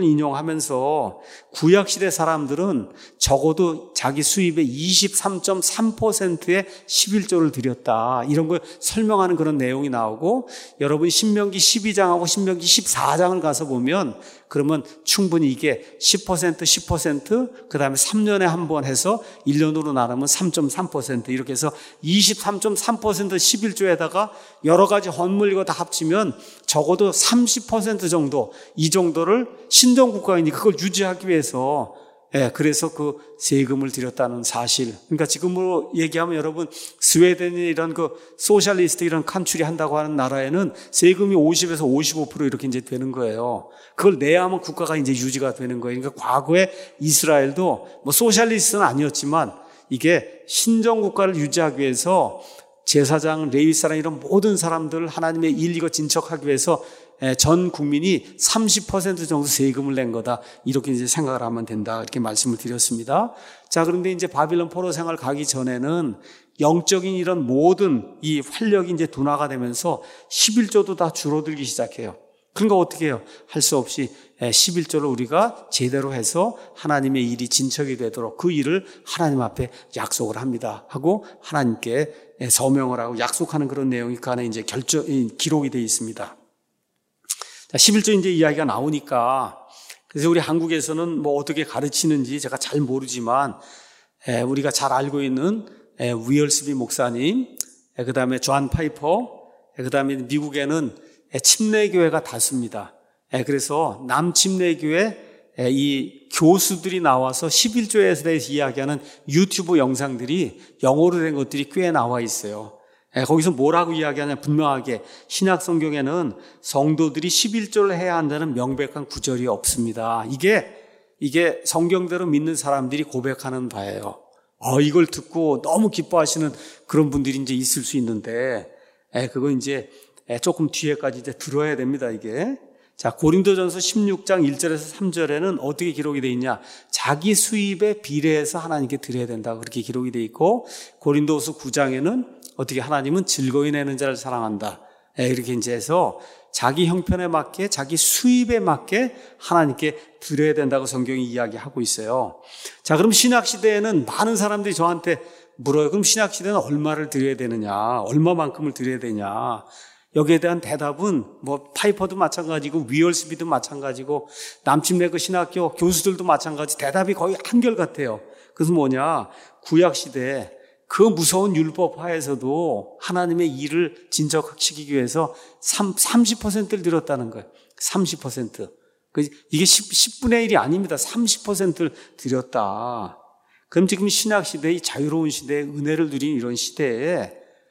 인용하면서 구약시대 사람들은 적어도 자기 수입의 이십삼 점 삼 퍼센트의 십일조를 드렸다, 이런 걸 설명하는 그런 내용이 나오고, 여러분 신명기 십이 장하고 신명기 십사 장을 가서 보면 그러면 충분히 이게 십 퍼센트, 십 퍼센트, 그 다음에 삼 년에 한 번 해서 일 년으로 나누면 삼 점 삼 퍼센트, 이렇게 해서 이십삼 점 삼 퍼센트 십일조에다가 여러 가지 헌물 이거 다 합치면 적어도 삼십 퍼센트 정도, 이 정도를 신정국가이니 그걸 유지하기 위해서, 예, 그래서 그 세금을 드렸다는 사실. 그러니까 지금으로 얘기하면 여러분 스웨덴이 이런 그 소셜리스트 이런 칸츄리 한다고 하는 나라에는 세금이 오십에서 오십오 퍼센트 이렇게 이제 되는 거예요. 그걸 내야 하면 국가가 이제 유지가 되는 거예요. 그러니까 과거에 이스라엘도 뭐 소셜리스트는 아니었지만 이게 신정국가를 유지하기 위해서 제사장, 레위 사람 이런 모든 사람들 하나님의 일 이거 진척하기 위해서 전 국민이 삼십 퍼센트 정도 세금을 낸 거다, 이렇게 이제 생각을 하면 된다, 이렇게 말씀을 드렸습니다. 자, 그런데 이제 바빌론 포로 생활 가기 전에는 영적인 이런 모든 이 활력이 이제 둔화가 되면서 십일조도 다 줄어들기 시작해요. 그러니까 어떻게 해요? 할 수 없이 십일조를 우리가 제대로 해서 하나님의 일이 진척이 되도록 그 일을 하나님 앞에 약속을 합니다 하고 하나님께 서명을 하고 약속하는 그런 내용이 그 안에 이제 결정, 기록이 되어 있습니다. 자, 십일조 이제 이야기가 나오니까, 그래서 우리 한국에서는 뭐 어떻게 가르치는지 제가 잘 모르지만, 에, 우리가 잘 알고 있는 에, 위얼스비 목사님, 에, 그 다음에 존 파이퍼, 에, 그 다음에 미국에는 에, 침례교회가 다수입니다. 에, 그래서 남침례교회 에, 이 교수들이 나와서 십일조에 대해서 이야기하는 유튜브 영상들이 영어로 된 것들이 꽤 나와 있어요. 거기서 뭐라고 이야기하냐, 분명하게 신약 성경에는 성도들이 십일조를 해야 한다는 명백한 구절이 없습니다. 이게 이게 성경대로 믿는 사람들이 고백하는 바예요. 어, 이걸 듣고 너무 기뻐하시는 그런 분들이 이제 있을 수 있는데, 에, 그거 이제 조금 뒤에까지 이제 들어야 됩니다, 이게. 자, 고린도전서 십육 장 일 절에서 삼 절에는 어떻게 기록이 되어 있냐? 자기 수입에 비례해서 하나님께 드려야 된다, 그렇게 기록이 되어 있고, 고린도서 구 장에는 어떻게 하나님은 즐거이 내는 자를 사랑한다, 이렇게 이제 해서 자기 형편에 맞게 자기 수입에 맞게 하나님께 드려야 된다고 성경이 이야기하고 있어요. 자, 그럼 신약시대에는 많은 사람들이 저한테 물어요. 그럼 신약시대는 얼마를 드려야 되느냐, 얼마만큼을 드려야 되냐. 여기에 대한 대답은 뭐 파이퍼도 마찬가지고 위얼스비도 마찬가지고 남침례 그 신학교 교수들도 마찬가지, 대답이 거의 한결같아요. 그래서 뭐냐, 구약시대에 그 무서운 율법 하에서도 하나님의 일을 진척시키기 위해서 삼십 퍼센트를 드렸다는 거예요. 삼십 퍼센트. 이게 십분의 일이 아닙니다. 삼십 퍼센트를 드렸다. 그럼 지금 신약시대의 자유로운 시대에 은혜를 누린 이런 시대에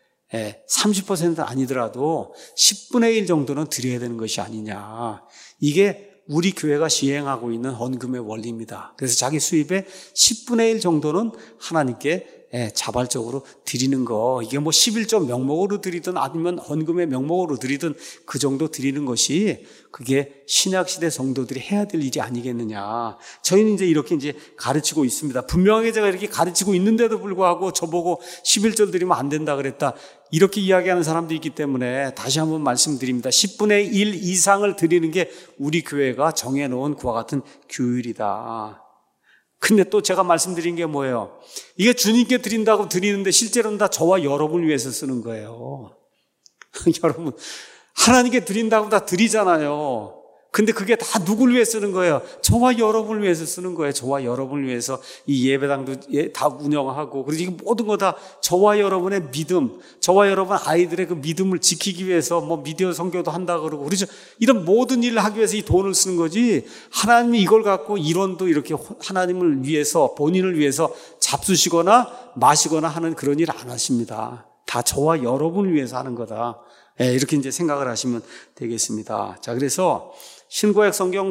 삼십 퍼센트는 아니더라도 십분의 일 정도는 드려야 되는 것이 아니냐. 이게 우리 교회가 시행하고 있는 헌금의 원리입니다. 그래서 자기 수입의 십분의 일 정도는 하나님께 예, 자발적으로 드리는 거, 이게 뭐 십일조 명목으로 드리든 아니면 헌금의 명목으로 드리든 그 정도 드리는 것이 그게 신약시대 성도들이 해야 될 일이 아니겠느냐. 저희는 이제 이렇게 이제 가르치고 있습니다. 분명하게 제가 이렇게 가르치고 있는데도 불구하고 저보고 십일조 드리면 안 된다 그랬다, 이렇게 이야기하는 사람도 있기 때문에 다시 한번 말씀드립니다. 십분의 일 이상을 드리는 게 우리 교회가 정해놓은 그와 같은 규율이다. 근데 또 제가 말씀드린 게 뭐예요? 이게 주님께 드린다고 드리는데 실제로는 다 저와 여러분을 위해서 쓰는 거예요. 여러분, 하나님께 드린다고 다 드리잖아요. 근데 그게 다 누굴 위해 쓰는 거예요? 저와 여러분을 위해서 쓰는 거예요. 저와 여러분을 위해서 이 예배당도 다 운영하고, 그리고 이 모든 거 다 저와 여러분의 믿음, 저와 여러분 아이들의 그 믿음을 지키기 위해서 뭐 미디어 선교도 한다 그러고, 그렇죠? 이런 모든 일을 하기 위해서 이 돈을 쓰는 거지, 하나님이 이걸 갖고 이론도 이렇게 하나님을 위해서, 본인을 위해서 잡수시거나 마시거나 하는 그런 일 안 하십니다. 다 저와 여러분을 위해서 하는 거다. 네, 이렇게 이제 생각을 하시면 되겠습니다. 자, 그래서 신구약 성경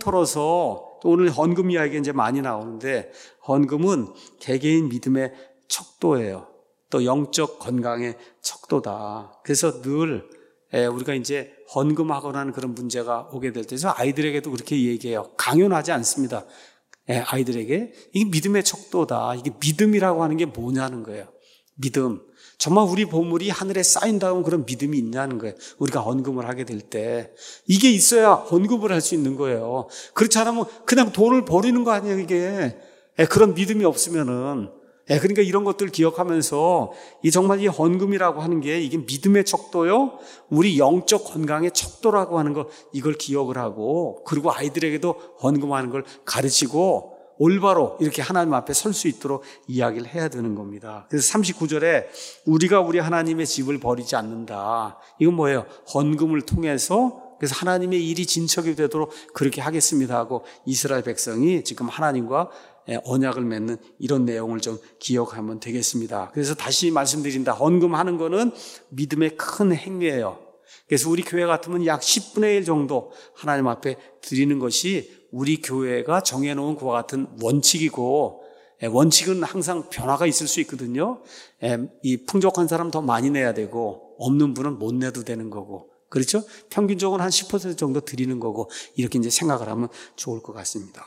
통틀어서 또 오늘 헌금 이야기가 이제 많이 나오는데, 헌금은 개개인 믿음의 척도예요. 또 영적 건강의 척도다. 그래서 늘 우리가 이제 헌금하거나 하는 그런 문제가 오게 될 때, 저 아이들에게도 그렇게 얘기해요. 강요하지 않습니다. 아이들에게 이게 믿음의 척도다. 이게 믿음이라고 하는 게 뭐냐는 거예요. 믿음. 정말 우리 보물이 하늘에 쌓인다는 그런 믿음이 있냐는 거예요. 우리가 헌금을 하게 될 때 이게 있어야 헌금을 할 수 있는 거예요. 그렇지 않으면 그냥 돈을 버리는 거 아니에요, 이게. 그런 믿음이 없으면은. 그러니까 이런 것들 기억하면서 이 정말 이 헌금이라고 하는 게 이게 믿음의 척도요, 우리 영적 건강의 척도라고 하는 거, 이걸 기억을 하고, 그리고 아이들에게도 헌금하는 걸 가르치고 올바로 이렇게 하나님 앞에 설 수 있도록 이야기를 해야 되는 겁니다. 그래서 삼십구 절에 우리가 우리 하나님의 집을 버리지 않는다. 이건 뭐예요? 헌금을 통해서, 그래서 하나님의 일이 진척이 되도록 그렇게 하겠습니다 하고 이스라엘 백성이 지금 하나님과 언약을 맺는 이런 내용을 좀 기억하면 되겠습니다. 그래서 다시 말씀드린다. 헌금하는 거는 믿음의 큰 행위예요. 그래서 우리 교회 같으면 약 십분의 일 정도 하나님 앞에 드리는 것이 우리 교회가 정해놓은 그와 같은 원칙이고, 원칙은 항상 변화가 있을 수 있거든요. 이 풍족한 사람 더 많이 내야 되고, 없는 분은 못 내도 되는 거고, 그렇죠? 평균적으로 한 십 퍼센트 정도 드리는 거고, 이렇게 이제 생각을 하면 좋을 것 같습니다.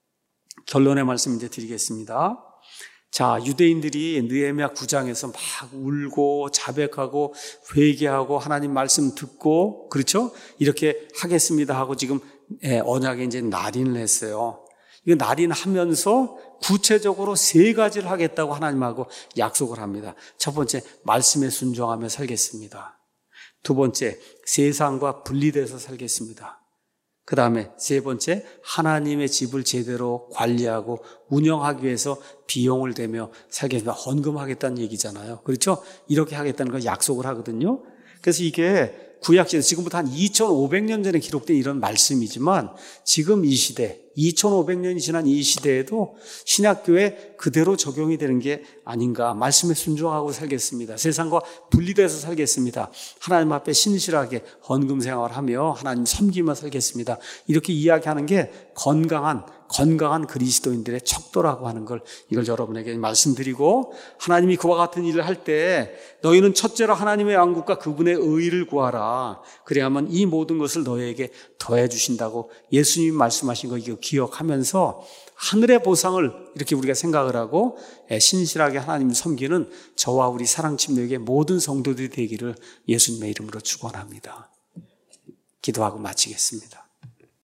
결론의 말씀 이제 드리겠습니다. 자, 유대인들이 느헤미야 구 장에서 막 울고 자백하고 회개하고 하나님 말씀 듣고, 그렇죠? 이렇게 하겠습니다 하고 지금 언약에 이제 날인을 했어요. 이거 날인하면서 구체적으로 세 가지를 하겠다고 하나님하고 약속을 합니다. 첫 번째, 말씀에 순종하며 살겠습니다. 두 번째, 세상과 분리돼서 살겠습니다. 그 다음에 세 번째, 하나님의 집을 제대로 관리하고 운영하기 위해서 비용을 대며 살겠습니다. 헌금하겠다는 얘기잖아요. 그렇죠? 이렇게 하겠다는 걸 약속을 하거든요. 그래서 이게 구약시대, 지금부터 한 이천오백 년 전에 기록된 이런 말씀이지만 지금 이 시대, 이천오백 년이 지난 이 시대에도 신약교회 그대로 적용이 되는 게 아닌가. 말씀에 순종하고 살겠습니다. 세상과 분리돼서 살겠습니다. 하나님 앞에 신실하게 헌금 생활하며 하나님 섬기며 살겠습니다. 이렇게 이야기하는 게 건강한 건강한 그리스도인들의 척도라고 하는 걸, 이걸 여러분에게 말씀드리고, 하나님이 그와 같은 일을 할 때 너희는 첫째로 하나님의 왕국과 그분의 의의를 구하라. 그래야만 이 모든 것을 너희에게 더해 주신다고 예수님이 말씀하신 거 이거 기억하면서 하늘의 보상을 이렇게 우리가 생각을 하고 신실하게 하나님을 섬기는 저와 우리 사랑침례교회 모든 성도들이 되기를 예수님의 이름으로 축원합니다. 기도하고 마치겠습니다.